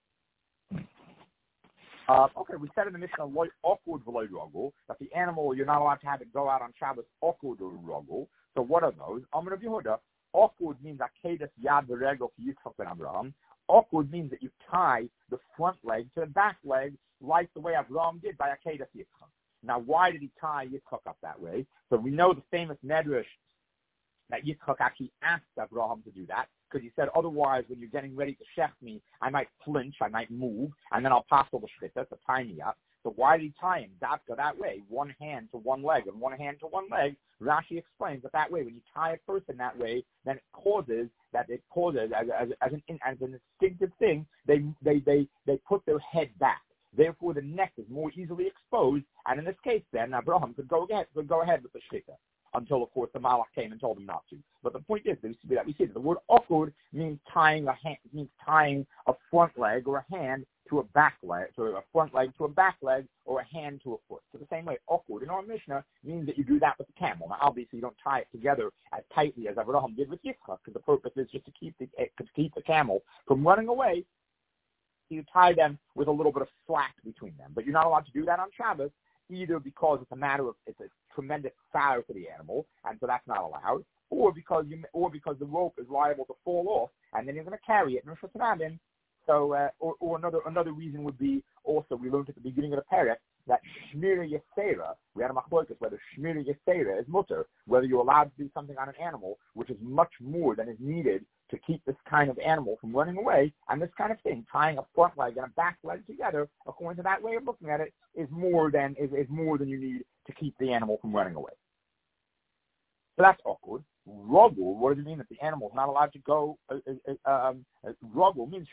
Okay, we said in the Mishnah, awkward v'loy rogel, that the animal, you're not allowed to have it go out on Shabbos awkward or rogel. So what are those? Amar of Yehuda, awkward means akedas yad v'regel to Yitzchak ben Abraham. Awkward means that you tie the front leg to the back leg, like the way Abraham did by akedas Yitzchak. Now, why did he tie Yitzchak up that way? So we know the famous Medrash that Yitzchak actually asked Abraham to do that, because he said, otherwise, when you're getting ready to shech me, I might flinch, I might move, and then I'll pass all the shchita to tie me up. So why did he tie him that way, one hand to one leg and one hand to one leg? Rashi explains that way, when you tie a person that way, then it causes as an instinctive thing, they put their head back. Therefore, the neck is more easily exposed, and in this case, then Abraham could go ahead with the shchita. Until, of course, the Malach came and told him not to. But the point is that we see that the word awkward means tying a front leg or a hand to a back leg, so a front leg to a back leg, or a hand to a foot. So the same way, awkward in our Mishnah means that you do that with the camel. Now, obviously, you don't tie it together as tightly as Abraham did with Yitzchak, because the purpose is just to keep the camel from running away. So you tie them with a little bit of slack between them. But you're not allowed to do that on Shabbos, either because it's a tremendous fire for the animal, and so that's not allowed, or because the rope is liable to fall off, and then you're going to carry it in Rosh Hashanah. So, or another reason would be also, we learned at the beginning of the parak that Shmira Yesera, we had a machlokas whether Shmira Yesera is mutter, whether you're allowed to do something on an animal, which is much more than is needed to keep this kind of animal from running away, and this kind of thing, tying a front leg and a back leg together, according to that way of looking at it, is more than you need to keep the animal from running away. So that's awkward. Ruggle, what does it mean that the animal is not allowed to go? Ruggle means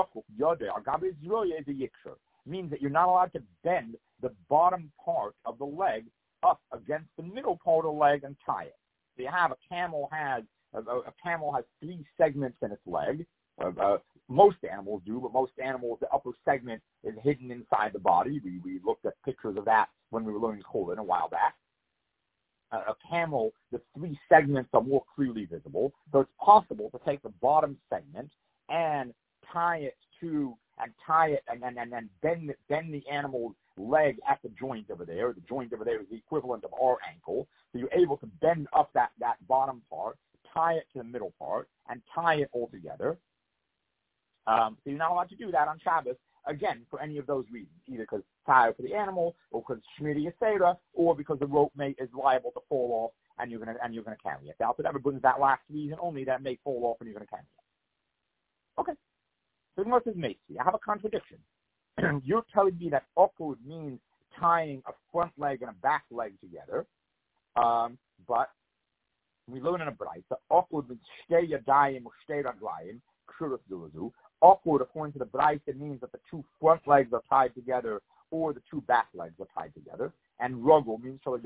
means that you're not allowed to bend the bottom part of the leg up against the middle part of the leg and tie it. So you have a camel has 3 segments in its leg. Most animals do, but most animals, the upper segment is hidden inside the body. We looked at pictures of that when we were learning Cholin a while back. A camel, the 3 segments are more clearly visible. So it's possible to take the bottom segment and tie it and then bend the animal's leg at the joint over there. The joint over there is the equivalent of our ankle. So you're able to bend up that bottom part, tie it to the middle part, and tie it all together. So you're not allowed to do that on Shabbos, again, for any of those reasons, either because it's tired for the animal, or because Shmiri Yisera, or because the rope is liable to fall off and you're gonna carry it. Now, if it ever brings that last reason only, that may fall off and you're gonna carry it. Okay. So what is Macy? I have a contradiction. You're telling me that awkward means tying a front leg and a back leg together, but we learn in a Braisa, awkward means shtei yadayim or shtei raglayim, kshurus dulazu. Awkward, according to the Braisa, means that the 2 front legs are tied together or the 2 back legs are tied together. And rugul means and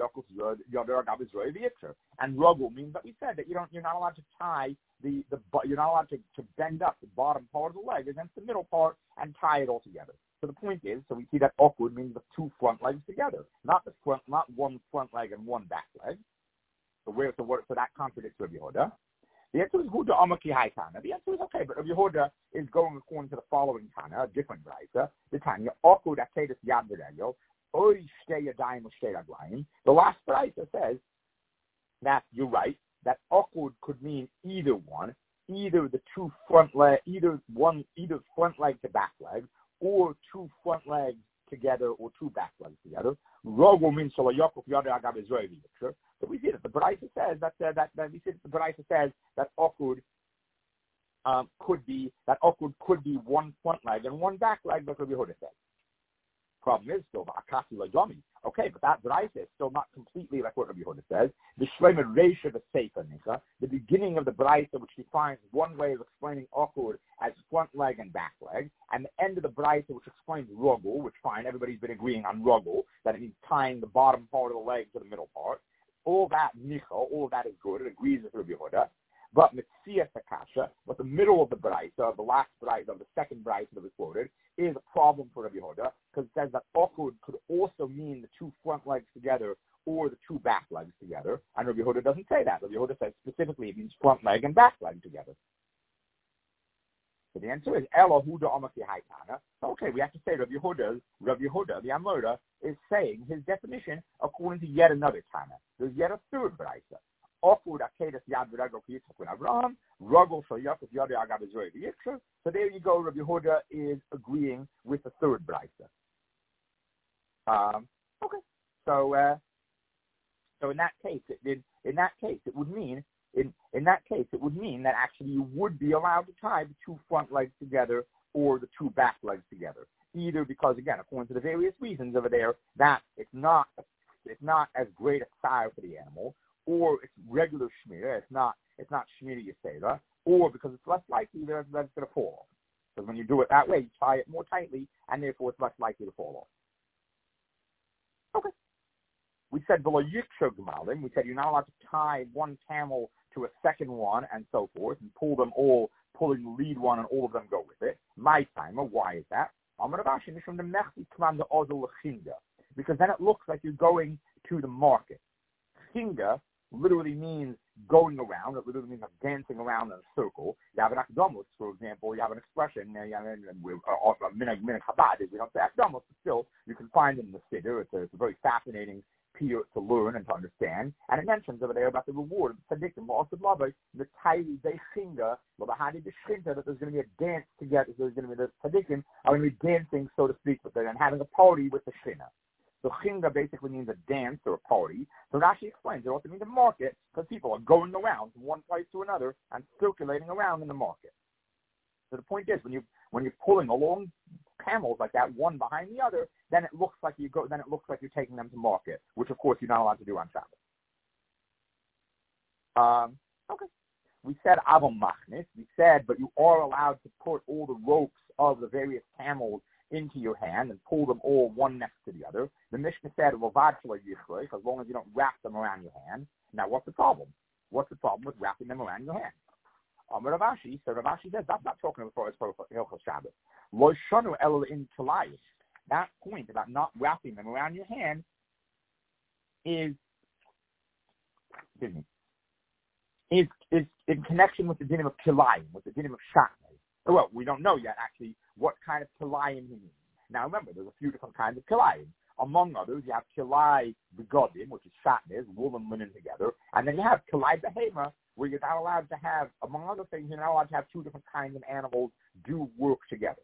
rugul means that we said that you're not allowed to tie you're not allowed to bend up the bottom part of the leg against the middle part and tie it all together. So the point is, so we see that awkward means the 2 front legs together, not one front leg and one back leg. So that contradicts Rabbi Yehuda. The answer is Huda Amaki Haitana. The answer is okay, but Rabbi Yehuda is going according to the following Tana, a different Braisa. The Tanya, awkward akedus yad v'regel, ori shtei yadayim u'shtei raglayim. The last Braisa says that you're right, that awkward could mean either one, either the 2 front leg, either front leg to back leg, or 2 front legs together, or 2 back legs together. Rogel means shalayakuf yada agav Israeli. So we see that the Braisa says that awkward could be 1 front leg and 1 back leg, like Rabbi Yehuda said. Problem is still Akasi Ladomi. Okay, but that Braisa is still not completely like what Rabbi Yehuda says. The Shlomo Reisha the Sefer Nika, the beginning of the Braisa, which defines one way of explaining awkward as front leg and back leg, and the end of the Braisa, which explains Rogel, which fine, everybody's been agreeing on Rogel, that it means tying the bottom part of the leg to the middle part. All that Nicha, all of that is good. It agrees with Rabbi Yehuda. But Mitzvah Takasha, but the middle of the Braisa, the last Braisa, of the second Braisa that was quoted, is a problem for Rabbi Yehuda, because it says that awkward could also mean the two front legs together or the two back legs together, and Rabbi Yehuda doesn't say that. Rabbi Yehuda says specifically it means front leg and back leg together. So the answer is Ela Huda Amaki Haitana. Okay, we have to say Rabbi Yehuda, the Amora, is saying his definition according to yet another Tana. There's yet a third Braisa. Awkward Akedas Yad V'Regel Yitzchak Ben Abraham, Rogel Shal Yaakov Yad Agav Israel V'Yitzchak. So there you go. Rabbi Yehuda is agreeing with the third Braisa. Okay, so in that case, it would mean that actually you would be allowed to tie the two front legs together or the two back legs together. Either because, again, according to the various reasons over there, that it's not as great a style for the animal, or it's regular shmira, it's not shmira yisera, or because it's less likely that it's going to fall off. Because when you do it that way, you tie it more tightly, and therefore it's less likely to fall off. Okay. We said below yiksha gemalim. We said you're not allowed to tie one camel to a second one and so forth, and pulling the lead one, and all of them go with it. My timer. Why is that? Because then it looks like you're going to the market. Chinga literally means going around. It literally means like dancing around in a circle. You have an akdamos, for example. You have an expression. Minhag Chabad is we don't say akdamos, but still you can find it in the siddur. It's a very fascinating piece to learn and to understand. And it mentions over there about the reward of the tzaddikim, also the taili de chinga, that there's going to be a dance together. There's going to be the tzaddikim are going to be dancing, so to speak, with it and having a party with the shina. So chinga basically means a dance or a party. So Rashi explains it also means a market because people are going around from one place to another and circulating around in the market. So the point is, when you're pulling along camels like that, one behind the other, then it looks like you're taking them to market, which of course you're not allowed to do on Shabbos. Okay. We said Avam Machnis. We said, but you are allowed to put all the ropes of the various camels into your hand and pull them all one next to the other. The Mishnah said, as long as you don't wrap them around your hand. Now, what's the problem? What's the problem with wrapping them around your hand? Rav Ashi says, that's not talking about Hilchos Shabbos. Lo shanu ela in Talayis. That point about not wrapping them around your hand is in connection with the dinim of kilayim, with the dinim of shatnez. Well, we don't know yet, actually, what kind of kilayim he means. Now, remember, there's a few different kinds of kilayim. Among others, you have kilai begodim, which is shatnez, wool and linen together, and then you have kilai behema, where you're not allowed to have, among other things, you're not allowed to have two different kinds of animals do work together.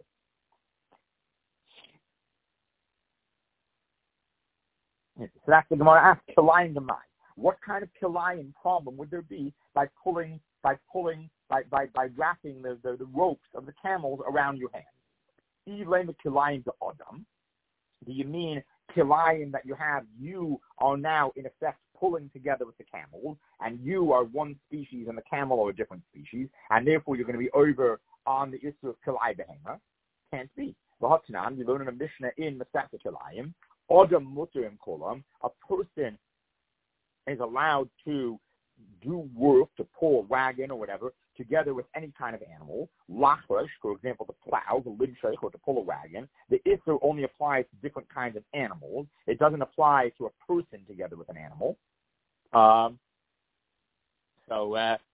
So that's the Gemara asks, kilayim gemai. What kind of kilayim problem would there be by wrapping the ropes of the camels around your hands? Ilema kilayim to Adam. Do you mean kilayim that you are now in effect pulling together with the camels, and you are one species and the camel are a different species, and therefore you're going to be over on the issue of kilai behema? Can't be. V'hatnan, we learn in a Mishnah in Masechet Kilayim, Adam muterim kolam, a person is allowed to do work, to pull a wagon or whatever, together with any kind of animal. Lachresh, for example, to plow, the limshech, or to pull a wagon. The Isser only applies to different kinds of animals. It doesn't apply to a person together with an animal. So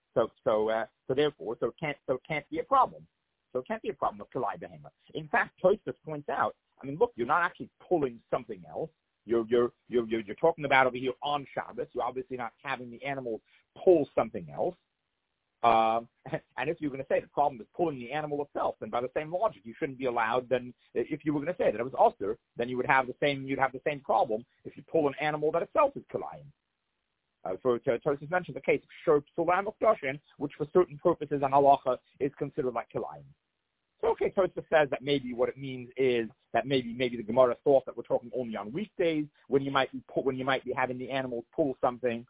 it can't be a problem. So it can't be a problem with Kilai Behema. In fact, Tosfos points out, I mean, look, you're not actually pulling something else. You're talking about over here on Shabbos. You're obviously not having the animal pull something else. And if you're going to say the problem is pulling the animal itself, then by the same logic, you shouldn't be allowed. Then, if you were going to say that it was Osir, then you'd have the same problem if you pull an animal that itself is Kilayim. Tosfos mentioned the case of Shurp Sulam of Doshin, which for certain purposes on halacha is considered like Kilayim. So okay, Tosfos says that maybe what it means is that maybe the Gemara thought that we're talking only on weekdays when you might be having the animals pull something,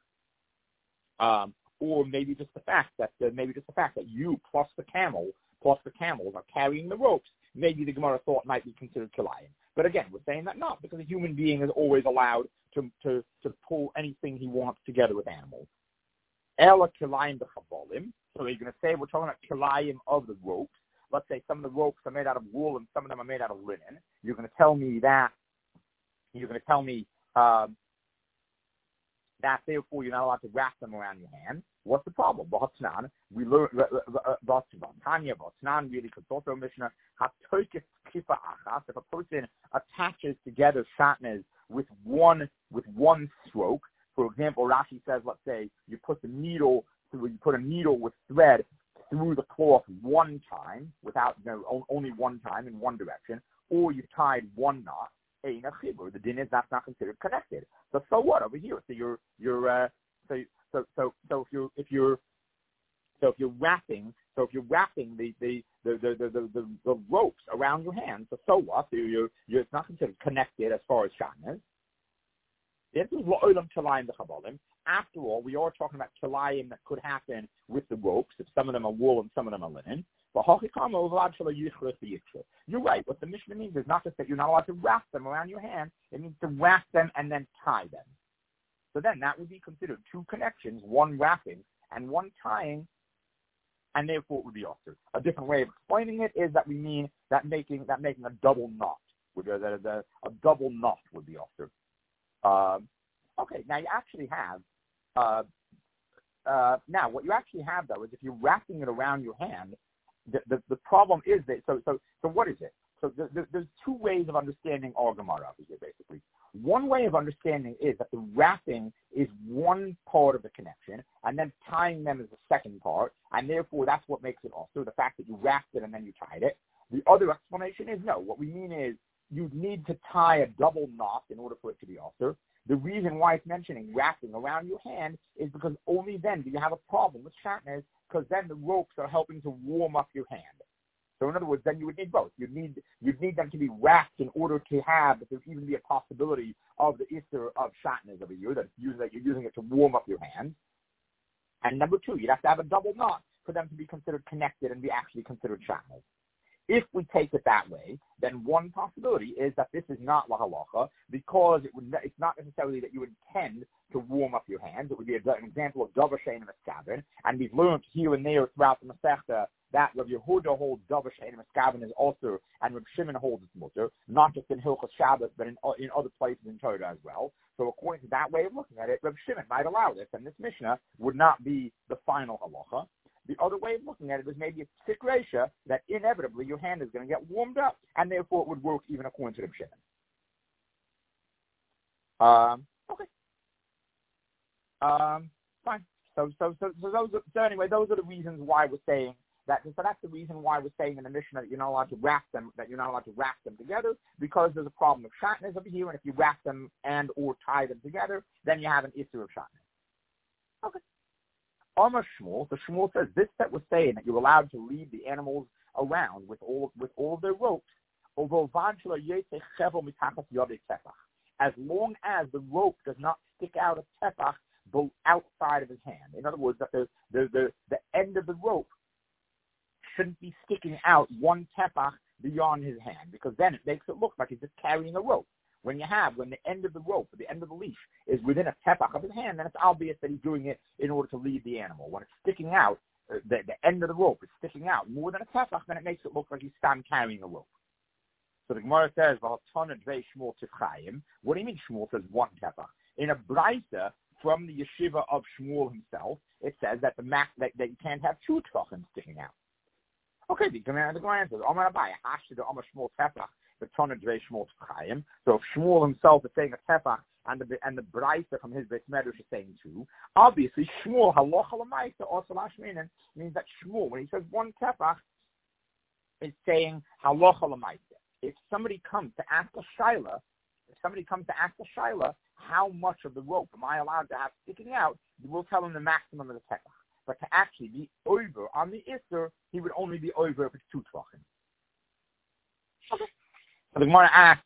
or maybe just the fact that you plus the camels are carrying the ropes. Maybe the Gemara thought might be considered kilayim. But again, we're saying that not, because a human being is always allowed to pull anything he wants together with animals. Ela kilayim b'chavolim. So you're going to say we're talking about kilayim of the ropes. Let's say some of the ropes are made out of wool and some of them are made out of linen. You're going to tell me that therefore you're not allowed to wrap them around your hand. What's the problem? We learn Tanya B'Hatznan really because also Mishnah Hatoikis Kifa Achas. If a person attaches together shatnez with one stroke, for example, Rashi says, let's say you put a needle with thread through the cloth one time only one time in one direction, or you tied one knot. The din is that's not considered connected. So what over here? So if you're wrapping the ropes around your hand, so what? It's not considered connected as far as shatnez. This is la'olam kilayim v'chabolim. After all, we are talking about kilayim that could happen with the ropes, if some of them are wool and some of them are linen. You're right. What the Mishnah means is not just that you're not allowed to wrap them around your hand. It means to wrap them and then tie them. So then that would be considered two connections, one wrapping and one tying, and therefore it would be also. A different way of explaining it is that we mean that making a double knot. A double knot would be also. Okay, now you actually have. Now what you actually have though is if you're wrapping it around your hand. The problem is that so what is it? So there's two ways of understanding our Gemara here, basically. One way of understanding is that the wrapping is one part of the connection, and then tying them is the second part, and therefore that's what makes it also, the fact that you wrapped it and then you tied it. The other explanation is no. What we mean is you need to tie a double knot in order for it to be also. The reason why it's mentioning wrapping around your hand is because only then do you have a problem with shatnez, because then the ropes are helping to warm up your hand. So in other words, then you would need both. You'd need them to be wrapped in order to have, that there even be a possibility of the issur of shatnez over here, that you're using it to warm up your hand. And number two, you'd have to have a double knot for them to be considered connected and be actually considered shatnez. If we take it that way, then one possibility is that this is not la halacha, because it's not necessarily that you intend to warm up your hands. It would be an example of davar she'ein miskaven, and we've learned here and there throughout the Masechta that Rav Yehuda holds davar she'ein miskaven is also, and Rav Shimon holds it's mutter, not just in Hilchos Shabbos, but in other places in Torah as well. So according to that way of looking at it, Rav Shimon might allow this, and this Mishnah would not be the final halacha. The other way of looking at it is maybe it's tzik reisha, that inevitably your hand is going to get warmed up, and therefore it would work even according to Rav Shimon. Okay. Fine. So anyway, those are the reasons why we're saying that. So that's the reason why we're saying in the Mishnah that you're not allowed to wrap them together, because there's a problem of shatnez over here, and if you wrap them and or tie them together, then you have an issue of shatnez. Okay. Amar Shmuel, so Shmuel says this that was saying that you're allowed to lead the animals around with all of their ropes, as long as the rope does not stick out of tefach outside of his hand. In other words, that the end of the rope shouldn't be sticking out one tefach beyond his hand, because then it makes it look like he's just carrying a rope. When the end of the rope, the end of the leash, is within a tefach of his hand, then it's obvious that he's doing it in order to lead the animal. When it's sticking out, the end of the rope is sticking out more than a tefach, then it makes it look like he's carrying a rope. So the Gemara says, what do you mean Shmuel says one tefach? In a brisa from the yeshiva of Shmuel himself, it says that that you can't have two tefachim sticking out. Okay, the Gemara says, Amar Abaye, Hashid Amar Shmuel tefach. So if Shmuel himself is saying a tefach, and the brisa from his Beis Medrash is saying two, obviously Shmuel halacha l'maisa also lashminen means that Shmuel, when he says one tefach, is saying halacha l'maisa. If somebody comes to ask a shaila, how much of the rope am I allowed to have sticking out, we'll tell him the maximum of the tefach. But to actually be over on the issur, he would only be over if it's two tefachim. So the Gemara asks,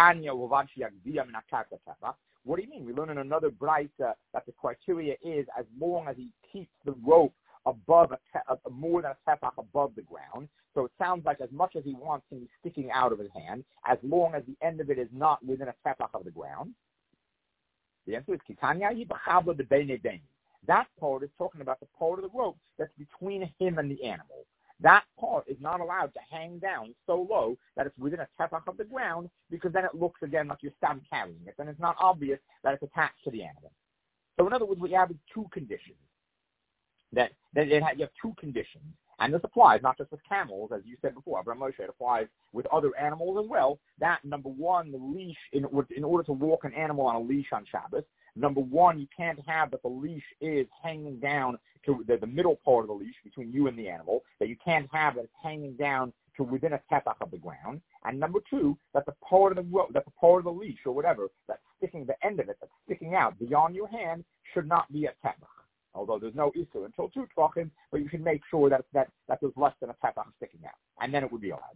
what do you mean? We learn in another brayta that the criteria is as long as he keeps the rope above more than a tefach above the ground. So it sounds like as much as he wants him sticking out of his hand, as long as the end of it is not within a tefach of the ground. The answer is Kitanya Yibachavla de Bene Bene. That part is talking about the part of the rope that's between him and the animal. That part is not allowed to hang down so low that it's within a tefach of the ground, because then it looks again like you're stand carrying it, and it's not obvious that it's attached to the animal. So in other words, we have two conditions. You have two conditions, and this applies not just with camels, as you said before, Abraham Moshe, it applies with other animals as well. That number one, the leash, in order to walk an animal on a leash on Shabbos, number one, you can't have that the leash is hanging down to the middle part of the leash between you and the animal, that you can't have that it's hanging down to within a tefach of the ground. And number two, that the part of the leash or whatever that's sticking, the end of it that's sticking out beyond your hand should not be a tefach. Although there's no issue until 2 tvachim, but you should make sure that there's less than a tefach sticking out, and then it would be allowed.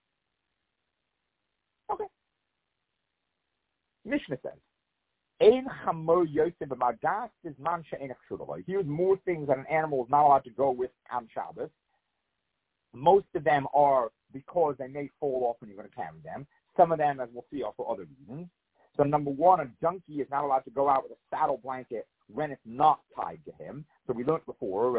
Okay. Mishnah says, Here's more things that an animal is not allowed to go with on Shabbos. Most of them are because they may fall off when you're going to carry them. Some of them, as we'll see, are for other reasons. So number one, a donkey is not allowed to go out with a saddle blanket when it's not tied to him. So we learned before,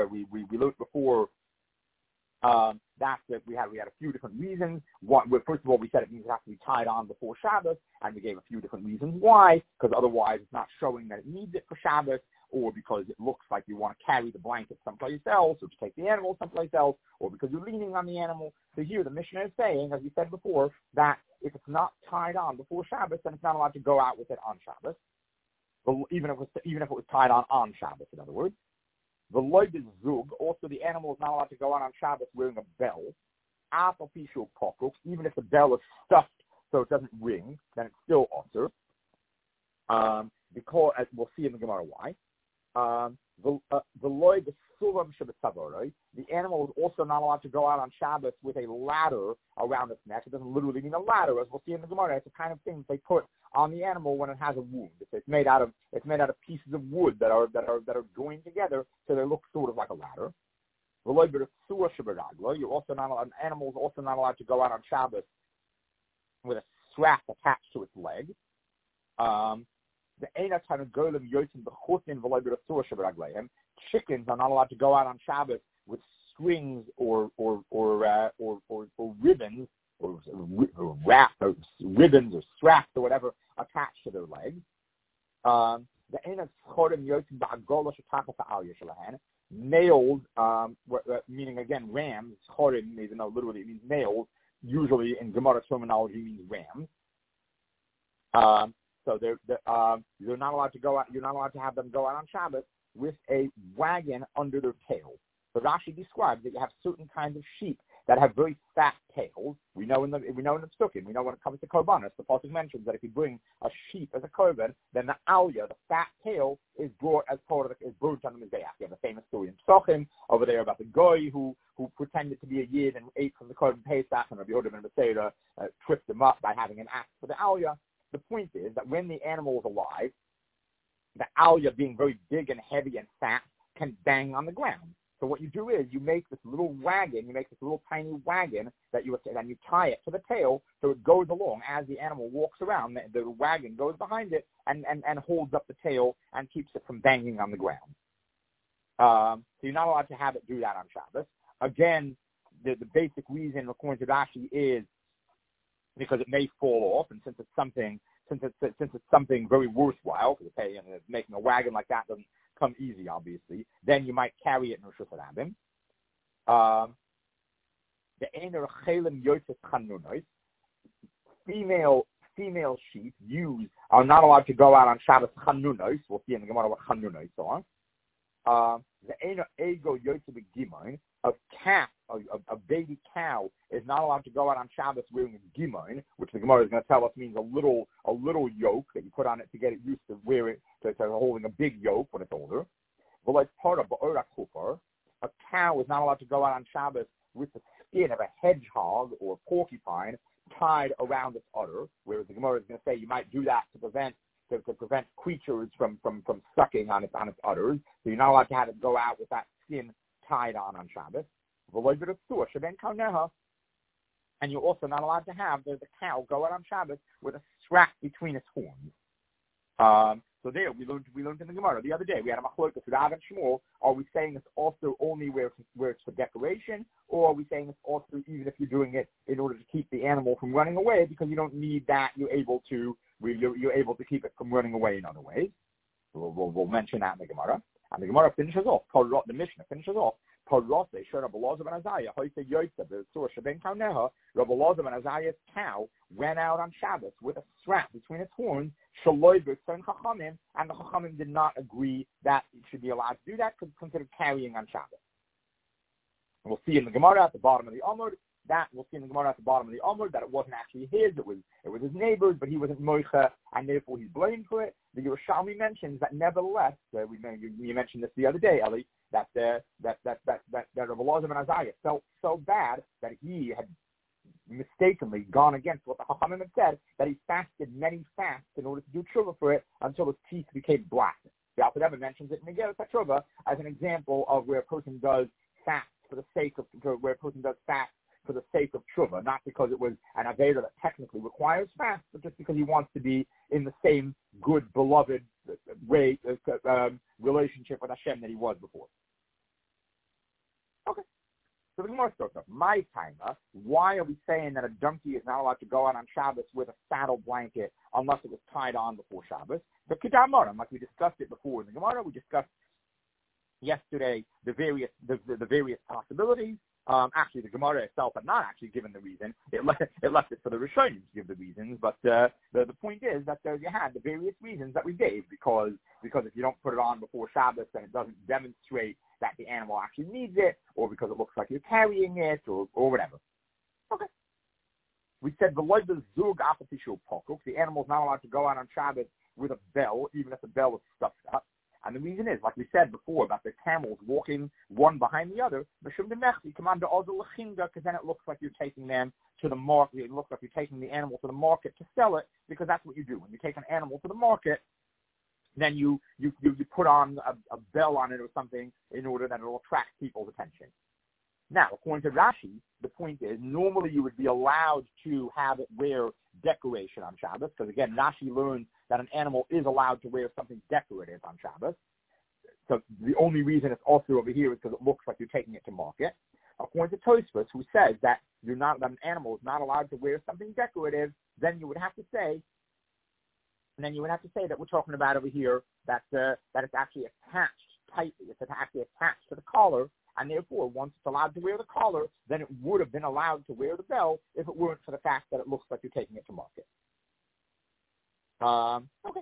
that we had a few different reasons. First of all, we said it means it has to be tied on before Shabbos, and we gave a few different reasons why, because otherwise it's not showing that it needs it for Shabbos, or because it looks like you want to carry the blanket someplace else, or to take the animal someplace else, or because you're leaning on the animal. So here the Mishnah is saying, as we said before, that if it's not tied on before Shabbos, then it's not allowed to go out with it on Shabbos, but even if it was tied on Shabbos, in other words. The loy zug, also the animal is not allowed to go out on Shabbos wearing a bell. Even if the bell is stuffed so it doesn't ring, then it's still osur. Because, as we'll see in the Gemara why. The animal is also not allowed to go out on Shabbos with a ladder around its neck. It doesn't literally mean a ladder, as we'll see in the Gemara. It's the kind of thing they put on the animal when it has a wound. It's made out of pieces of wood that are joined together, so they look sort of like a ladder. You're also not allowed. An animal is also not allowed to go out on Shabbos with a strap attached to its leg. Chickens are not allowed to go out on Shabbos with strings or ribbons or wrap or ribbons or straps or whatever attached to their legs. Nailed, meaning again rams. Chorim, even though literally it means nailed, usually in Gemara terminology means rams. So you're not allowed to go out. You're not allowed to have them go out on Shabbos with a wagon under their tail. So Rashi describes that you have certain kinds of sheep that have very fat tails. We know in the Psukim. We know when it comes to korbanos, the pasuk mentions that if you bring a sheep as a korban, then the aliyah, the fat tail, is brought as part of is burnt on the mizbeach. You have a famous story in Psukim over there about the goy who pretended to be a yid and ate from the korban pesach, and Rabbi Yehuda ben Beseira tripped him up by having an axe for the aliyah. The point is that when the animal is alive, the aliyah, being very big and heavy and fat, can bang on the ground. So what you do is you make this little tiny wagon and you tie it to the tail so it goes along as the animal walks around. The wagon goes behind it and holds up the tail and keeps it from banging on the ground. So you're not allowed to have it do that on Shabbos. Again, the basic reason, according to Rashi, is because it may fall off, and since it's something very worthwhile, because making a wagon like that doesn't come easy, obviously, then you might carry it in Rosh Hashanah. The Einer Chelim Yosef Chanunos, female sheep are not allowed to go out on Shabbos Chanunos. We'll see in the Gemara what Chanunos are. The Einer Ego Yosef Gimon, a baby cow is not allowed to go out on Shabbos wearing a gimon, which the Gemara is going to tell us means a little yoke that you put on it to get it used to wear it, to holding a big yoke when it's older. But like part of Ba'orak Kufar, a cow is not allowed to go out on Shabbos with the skin of a hedgehog or porcupine tied around its udder, whereas the Gemara is going to say you might do that to prevent creatures from sucking on its udders. So you're not allowed to have it go out with that skin tied on Shabbos. And you're also not allowed to have the cow go out on Shabbos with a strap between its horns. So there, we learned in the Gemara the other day. We had a machlokes with Rav and Shmuel. Are we saying it's also only where it's for decoration, or are we saying it's also even if you're doing it in order to keep the animal from running away because you don't need that, you're able to keep it from running away in other ways. We'll mention that in the Gemara. And the Gemara finishes off. The Mishnah finishes off. Rabbi Elazar ben Azariah's cow went out on Shabbos with a strap between its horns. And the Chachamim did not agree that it should be allowed to do that because it's considered carrying on Shabbos. And we'll see in the Gemara at the bottom of the Amud that it wasn't actually his, it was his neighbor's, but he wasn't moicha, and therefore he's blamed for it. The Yerushalmi mentions that nevertheless, you mentioned this the other day, Eli, that Rabbi Elazar ben Azariah felt so bad that he had mistakenly gone against what the Chachamim had said, that he fasted many fasts in order to do tshuva for it until his teeth became black. The Alter Rebbe mentions it in Megillah Tshuva as an example of where a person does fast for the sake of tshuva, not because it was an avera that technically requires fast, but just because he wants to be in the same good, beloved relationship with Hashem that he was before. Okay. So the Gemara starts off, my timer, why are we saying that a donkey is not allowed to go out on Shabbos with a saddle blanket unless it was tied on before Shabbos? The Kedamarim, like we discussed it before in the Gemara, we discussed yesterday the various possibilities. Actually, the Gemara itself had not actually given the reason. It left it for the Rishonim to give the reasons. But the point is that you had the various reasons that we gave, because if you don't put it on before Shabbos, then it doesn't demonstrate that the animal actually needs it, or because it looks like you're carrying it, or whatever. Okay. We said the zug pokuk. The animal's not allowed to go out on Shabbos with a bell, even if the bell is stuffed up. And the reason is, like we said before, about the camels walking one behind the other, because then it looks like you're taking them to the market. It looks like you're taking the animal to the market to sell it, because that's what you do. When you take an animal to the market, then you put on a bell on it or something in order that it will attract people's attention. Now, according to Rashi, the point is, normally you would be allowed to have it wear decoration on Shabbos, because again, Rashi learns that an animal is allowed to wear something decorative on Shabbos. So the only reason it's also over here is because it looks like you're taking it to market. According to Tosfos, who says that that an animal is not allowed to wear something decorative, then you would have to say that we're talking about over here that it's actually attached tightly. It's actually attached to the collar. And therefore, once it's allowed to wear the collar, then it would have been allowed to wear the bell if it weren't for the fact that it looks like you're taking it to market. Okay.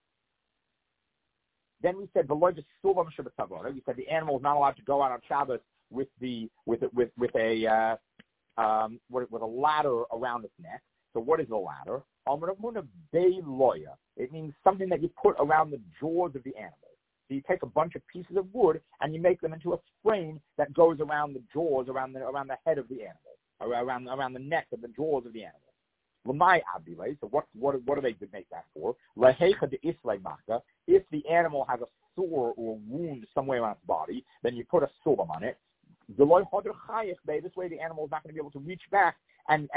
Then we said we said the animal is not allowed to go out on Shabbos with a ladder around its neck. So what is a ladder? It means something that you put around the jaws of the animal. So you take a bunch of pieces of wood and you make them into a frame that goes around the jaws, around the head of the animal, around the neck of the jaws of the animal. So what do they make that for? If the animal has a sore or wound somewhere on its body, then you put a sulam on it. This way the animal is not going to be able to reach back and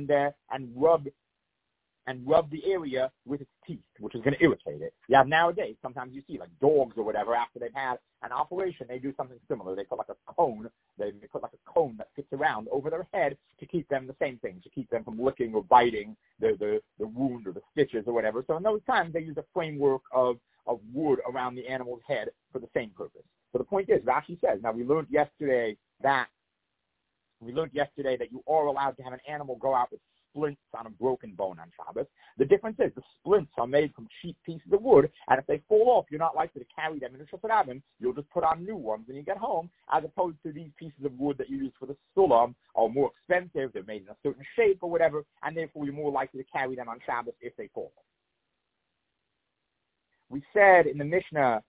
rub the area with its teeth, which is going to irritate it. Yeah, nowadays, sometimes you see, like dogs or whatever, after they've had an operation, they do something similar. They put like a cone, they put like a cone that fits around over their head to keep them the same thing, to keep them from licking or biting the wound or the stitches or whatever. So in those times, they use a framework of wood around the animal's head for the same purpose. So the point is, Rashi says, now we learned yesterday that you are allowed to have an animal go out with splints on a broken bone on Shabbos. The difference is the splints are made from cheap pieces of wood, and if they fall off, you're not likely to carry them in a Shulchan. You'll just put on new ones when you get home, as opposed to these pieces of wood that you use for the sulam are more expensive, they're made in a certain shape or whatever, and therefore you're more likely to carry them on Shabbos if they fall off. We said in the Mishnah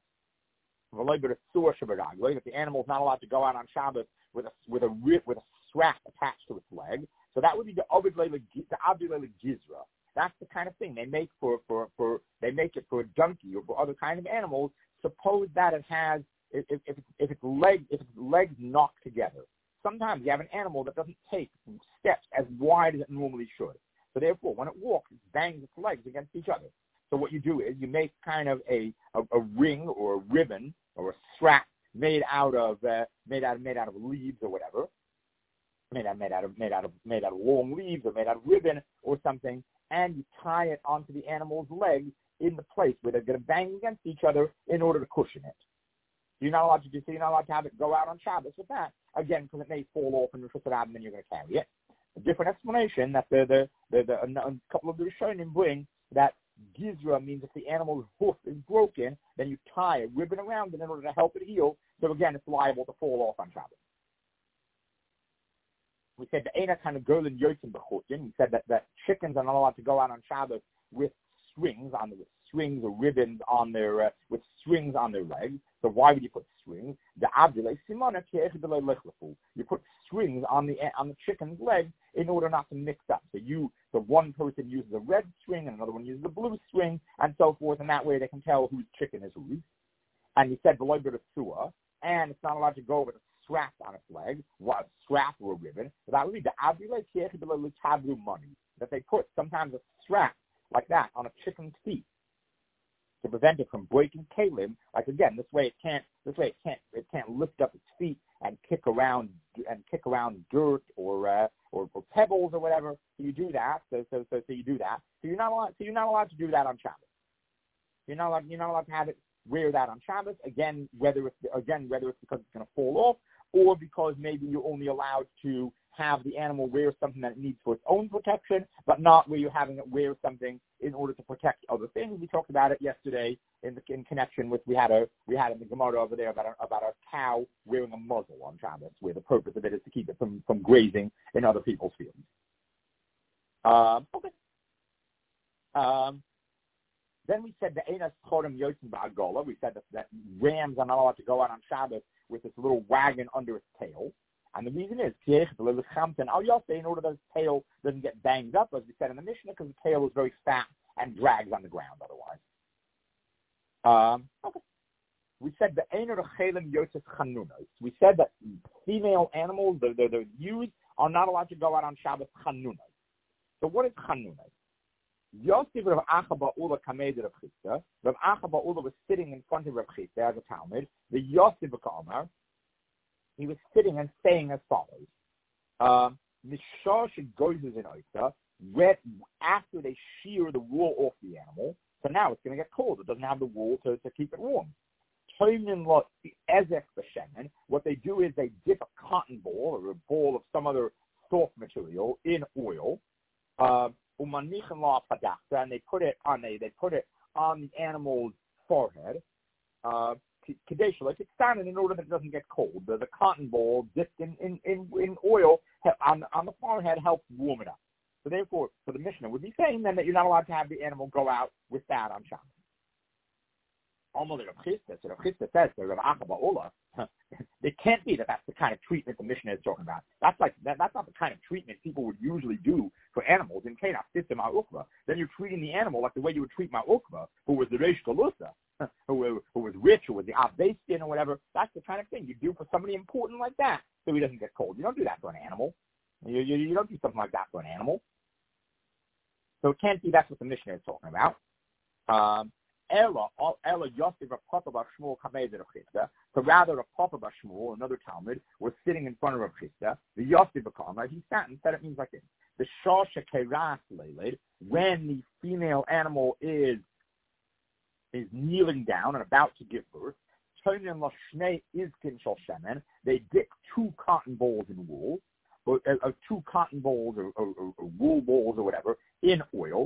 that the animal is not allowed to go out on Shabbos with a strap attached to its leg. So that would be the Abdullah Gizra. That's the kind of thing they make they make it for a donkey or for other kind of animals. Suppose that it has, if its legs knock together. Sometimes you have an animal that doesn't take steps as wide as it normally should. So therefore, when it walks, it bangs its legs against each other. So what you do is you make kind of a ring or a ribbon or a strap made out of leaves or whatever, made out of long leaves or made out of ribbon or something, and you tie it onto the animal's legs in the place where they're going to bang against each other in order to cushion it. You're not allowed to do so. You're not allowed to have it go out on Shabbos with that, again, because it may fall off in the Rosh Hashanah and then you're going to carry it. A different explanation that a couple of the Rishonim bring that Gizra means if the animal's hoof is broken, then you tie a ribbon around it in order to help it heal. So again, it's liable to fall off on Shabbos. We said the Eina kind of Golden Yotzim B'chutin. We said that chickens are not allowed to go out on Shabbos with strings or ribbons on their with strings on their legs. So why would you put strings? The Abdullah Simona you put strings on the chicken's legs in order not to mix up. So one person uses a red string and another one uses a blue string and so forth, and that way they can tell whose chicken is whose. And he said below bit of suah, and it's not allowed to go with a strap on its leg, a strap or a ribbon. So that would be the Abdullah tablu money that they put sometimes a strap like that on a chicken's feet to prevent it from breaking kalim. Like again, this way it can't lift up its feet and kick around dirt or pebbles or whatever. So you do that. So you do that. So you're not allowed to do that on Shabbos. You're not allowed to have it wear that on Shabbos. Again, whether it's because it's going to fall off or because maybe you're only allowed to have the animal wear something that it needs for its own protection, but not where you're having it wear something in order to protect other things. We talked about it yesterday in connection with we had in the Gemara over there about a cow wearing a muzzle on Shabbos, where the purpose of it is to keep it from grazing in other people's fields. Okay. Then we said the Einas Chorim Yotzim Ba'agola. We said that rams are not allowed to go out on Shabbos with this little wagon under its tail. And the reason is, in order that its tail doesn't get banged up, as we said in the Mishnah, because the tail is very fat and drags on the ground otherwise. Okay. We said the Einer Chelim Yotzes Chanunos. We said that female animals, the ewes, are not allowed to go out on Shabbos Chanunos. So what is Chanunos? Yosef Rav Acha Ba'ula Kamed Rav Chisda. Rav Acha Ba'ula was sitting in front of Rav Chisda as a Talmud. The Yosef B'Kamar, he was sitting and saying as follows: Mishash goes in Oisa, after they shear the wool off the animal, so now it's going to get cold. It doesn't have the wool to keep it warm. What they do is they dip a cotton ball or a ball of some other soft material in oil, and they put it on the animal's forehead. Like it's standing in order that it doesn't get cold. The cotton ball dipped in oil on the forehead helps warm it up. So therefore, the Mishnah would be saying then that you're not allowed to have the animal go out with that on Shabbos. Almost Rav Chisda. So Rav Chisda says to Rav Acha Ba'ula, it can't be that's the kind of treatment the Mishnah is talking about. That's not the kind of treatment people would usually do for animals in Kenaf System Ma'ukva. Then you're treating the animal like the way you would treat Ma'ukva, who was the Reish Galusa, who was rich, or was the Avdei skin or whatever. That's the kind of thing you do for somebody important like that, so he doesn't get cold. You don't do that for an animal. You don't do something like that for an animal. So it can't be that's what the Mishnah is talking about. So rather, a Papa Bashmul, another Talmud, was sitting in front of Rav Chisda. The Yosef B'Kamar, he sat and said it means like this: the Shasha Keras Leilid, when the female animal is kneeling down and about to give birth, they dip two cotton balls in wool, or two cotton balls or wool balls or whatever in oil.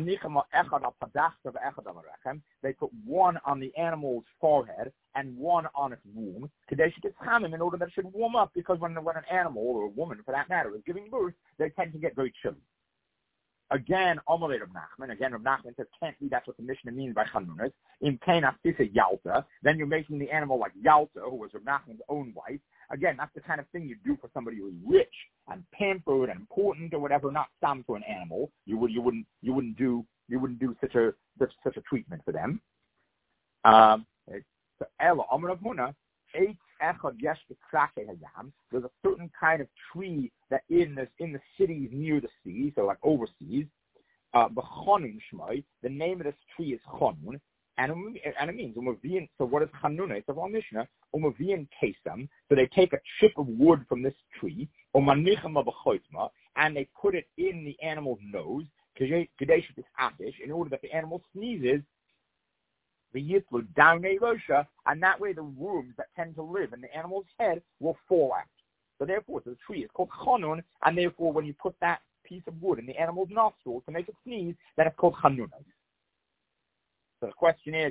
They put one on the animal's forehead and one on its womb, in order that it should warm up, because when an animal, or a woman for that matter, is giving birth, they tend to get very chilly. Again, Amalei Rav Nachman. Again, Rav Nachman says can't be that's what the Mishnah means by Chanunas. In Kenaf Tisa Yalta, then you're making the animal like Yalta, who was Rav Nachman's own wife, again, that's the kind of thing you do for somebody who's rich and pampered and important or whatever, not some for an animal. You wouldn't do such a treatment for them. So Ella, Amar Huna, there's a certain kind of tree that in the cities near the sea, so like overseas, the name of this tree is Chanun, and it means so what is Chanun? It's of our Mishnah, kesam, so they take a chip of wood from this tree, and they put it in the animal's nose, in order that the animal sneezes, and that way the worms that tend to live in the animal's head will fall out. So therefore, the tree is called Chanun, and therefore when you put that piece of wood in the animal's nostrils to make it sneeze, then it's called Chanun. So the question is,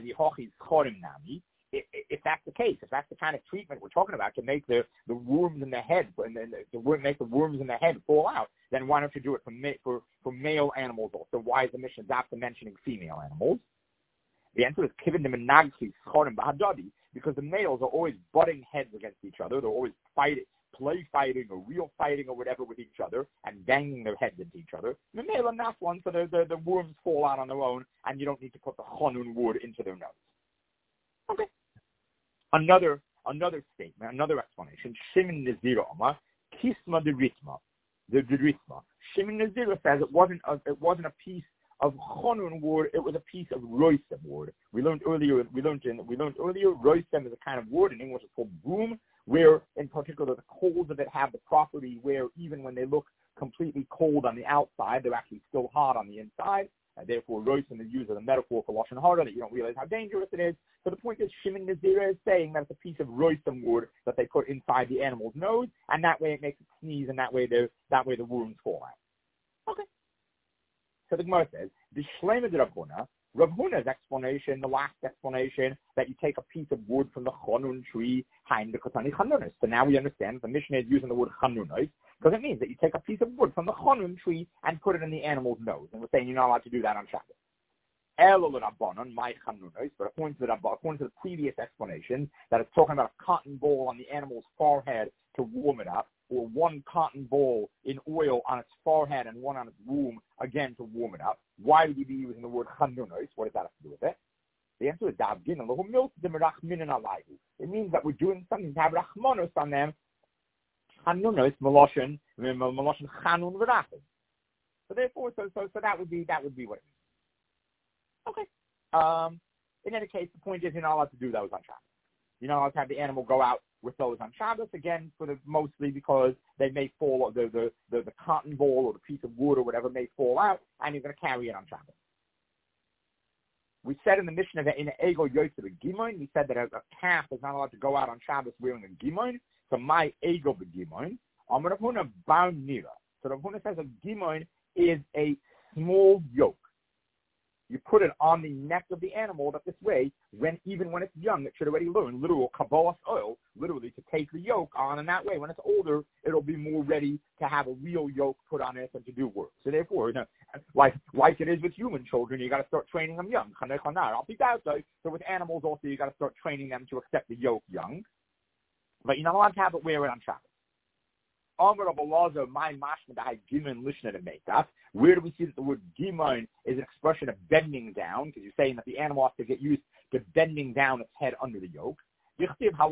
if that's the case, if that's the kind of treatment we're talking about to make the worms in the head, make the worms in the head fall out, then why don't you do it for male animals also? Why is the Mishnah after mentioning female animals? The answer is because the males are always butting heads against each other. They're always play fighting or real fighting or whatever with each other and banging their heads into each other. The male are not one, so the worms fall out on their own, and you don't need to put the Chanun wood into their nose. Okay. Another statement, another explanation. Shimon Nazir Omar, Kisma de Ritma. The Ritma. Shimon Nazir says it wasn't a piece of Chanun wood, it was a piece of roisem wood. We learned earlier, roisem is a kind of wood, in English it's called broom, where in particular the coals of it have the property where even when they look completely cold on the outside, they're actually still hot on the inside. Therefore, roisem is used as a metaphor for lashon hara, that you don't realize how dangerous it is. So the point is, Shimon Nazir is saying that it's a piece of roisem wood that they put inside the animal's nose, and that way it makes it sneeze, and that way the worms fall out. Okay. So the Gemara says, the Shlema de Rav Huna's explanation, the last explanation, that you take a piece of wood from the Chanun tree, so now we understand the Mishnah is using the word Chanunos, because it means that you take a piece of wood from the Chanun tree and put it in the animal's nose. And we're saying you're not allowed to do that on Shabbos. But according to the previous explanation, that it's talking about a cotton ball on the animal's forehead to warm it up, or one cotton ball in oil on its forehead and one on its womb, again, to warm it up. Why would you be using the word chanunos? What does that have to do with it? The answer is it means that we're doing something to have rachmanos on them. Chanunos, maloshin chanun v'rachim. So therefore, so that would be what it means. Okay. In any case, the point is you're not allowed to do those on Shabbos. You're not allowed to have the animal go out with those on Shabbos, again, mostly because they may fall, the cotton ball or the piece of wood or whatever may fall out, and you're going to carry it on Shabbos. We said in the Mishnah that in Ego Yotze B'Gimon, we said that a calf is not allowed to go out on Shabbos wearing a Gimon, so my Ego B'Gimon, Amar Rav Huna Bar Nira. So Rav Huna says a Gimon is a small yoke. You put it on the neck of the animal that this way, even when it's young, it should already learn literal kabbalas oil, literally to take the yoke on, and that way, when it's older, it'll be more ready to have a real yoke put on it and to do work. So therefore, like it is with human children, you got to start training them young. So with animals also, you got to start training them to accept the yoke young. But you're not allowed to have it wear it on Shabbos. Where do we see that the word gimon is an expression of bending down? Because you're saying that the animal has to get used to bending down its head under the yoke. You find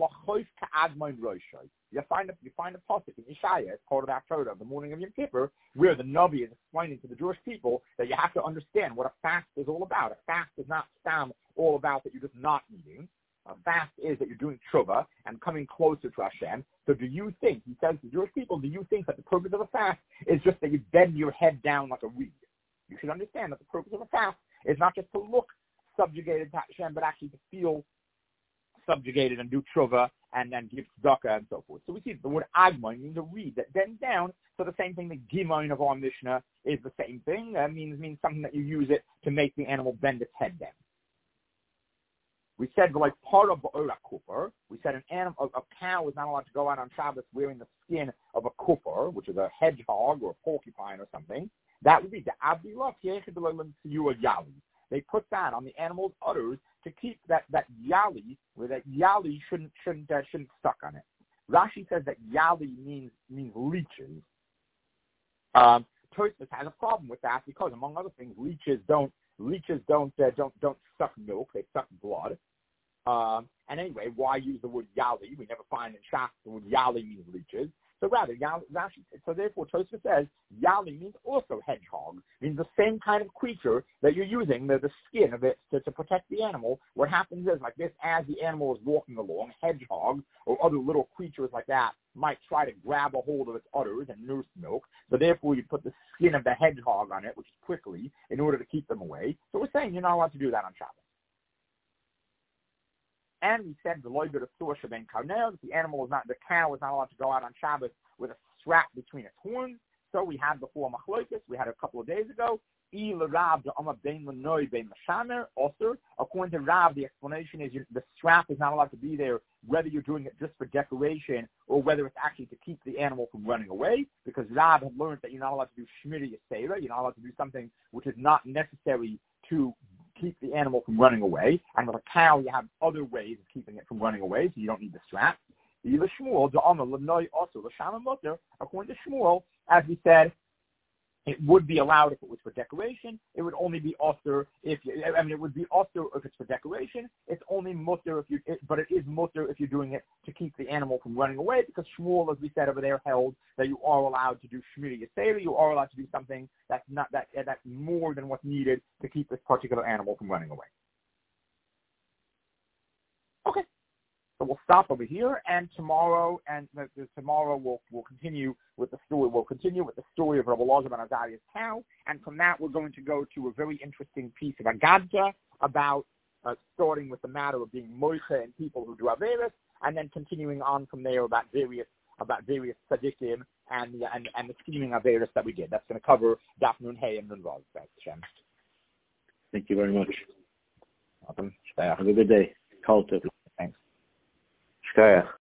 a pasuk in Yeshaya, it's part of that Torah of the morning of Yom Kippur, where the Navi is explaining to the Jewish people that you have to understand what a fast is all about. A fast is not all about that you're just not eating. A fast is that you're doing tshuva and coming closer to Hashem. So do you think, he says to Jewish people, do you think that the purpose of a fast is just that you bend your head down like a reed? You should understand that the purpose of a fast is not just to look subjugated to Hashem, but actually to feel subjugated and do tshuva and then give tzedakah and so forth. So we see the word agmon means a reed that bends down. So the same thing, the gimon of our Mishnah is the same thing. That means something that you use it to make the animal bend its head down. We said, like part of Ba'ora Kufar, we said a cow is not allowed to go out on Shabbos wearing the skin of a kufar, which is a hedgehog or a porcupine or something. That would be the Abdillah Yali. They put that on the animal's udders to keep that yali, where that yali shouldn't stuck on it. Rashi says that yali means leeches. Tosfos has a problem with that because, among other things, leeches don't suck milk; they suck blood. And anyway, why use the word yali? We never find in Shas the word yali means leeches. So rather, Rashi. So therefore, Tosfos says yali means also hedgehog. Means the same kind of creature that you're using the skin of it to protect the animal. What happens is like this: as the animal is walking along, hedgehog or other little creatures like that might try to grab a hold of its udders and nurse milk. So therefore, you put the skin of the hedgehog on it, which is prickly, in order to keep them away. So we're saying you're not allowed to do that on Shabbos. And we said the loiber of Sursha ben Karnel, the cow is not allowed to go out on Shabbos with a strap between its horns. So we had before Machloikis, we had a couple of days ago. According to Rav, the explanation is the strap is not allowed to be there, whether you're doing it just for decoration or whether it's actually to keep the animal from running away. Because Rav had learned that you're not allowed to do Shmiri Yisera, you're not allowed to do something which is not necessary to keep the animal from running away. And with a cow, you have other ways of keeping it from running away, so you don't need the strap. According to Shmuel, as we said, it would be allowed if it was for decoration. It would only be osur it would be osur if it's for decoration. It's only mutter but it is mutter if you're doing it to keep the animal from running away, because Shmuel, as we said over there, held that you are allowed to do Shmiri Yisera. You are allowed to do something that's more than what's needed to keep this particular animal from running away. Okay. So we'll stop over here, and tomorrow we'll continue with the story. We'll continue with the story of Rabbi Elazar ben Azariah's cow, and from that we're going to go to a very interesting piece of Agadka about starting with the matter of being moiche and people who do averis, and then continuing on from there about various tzaddikim and the scheming averis that we did. That's going to cover Daf Nun Hey and Nun Vav. Thank you very much. Welcome. Have a good day. Thanks.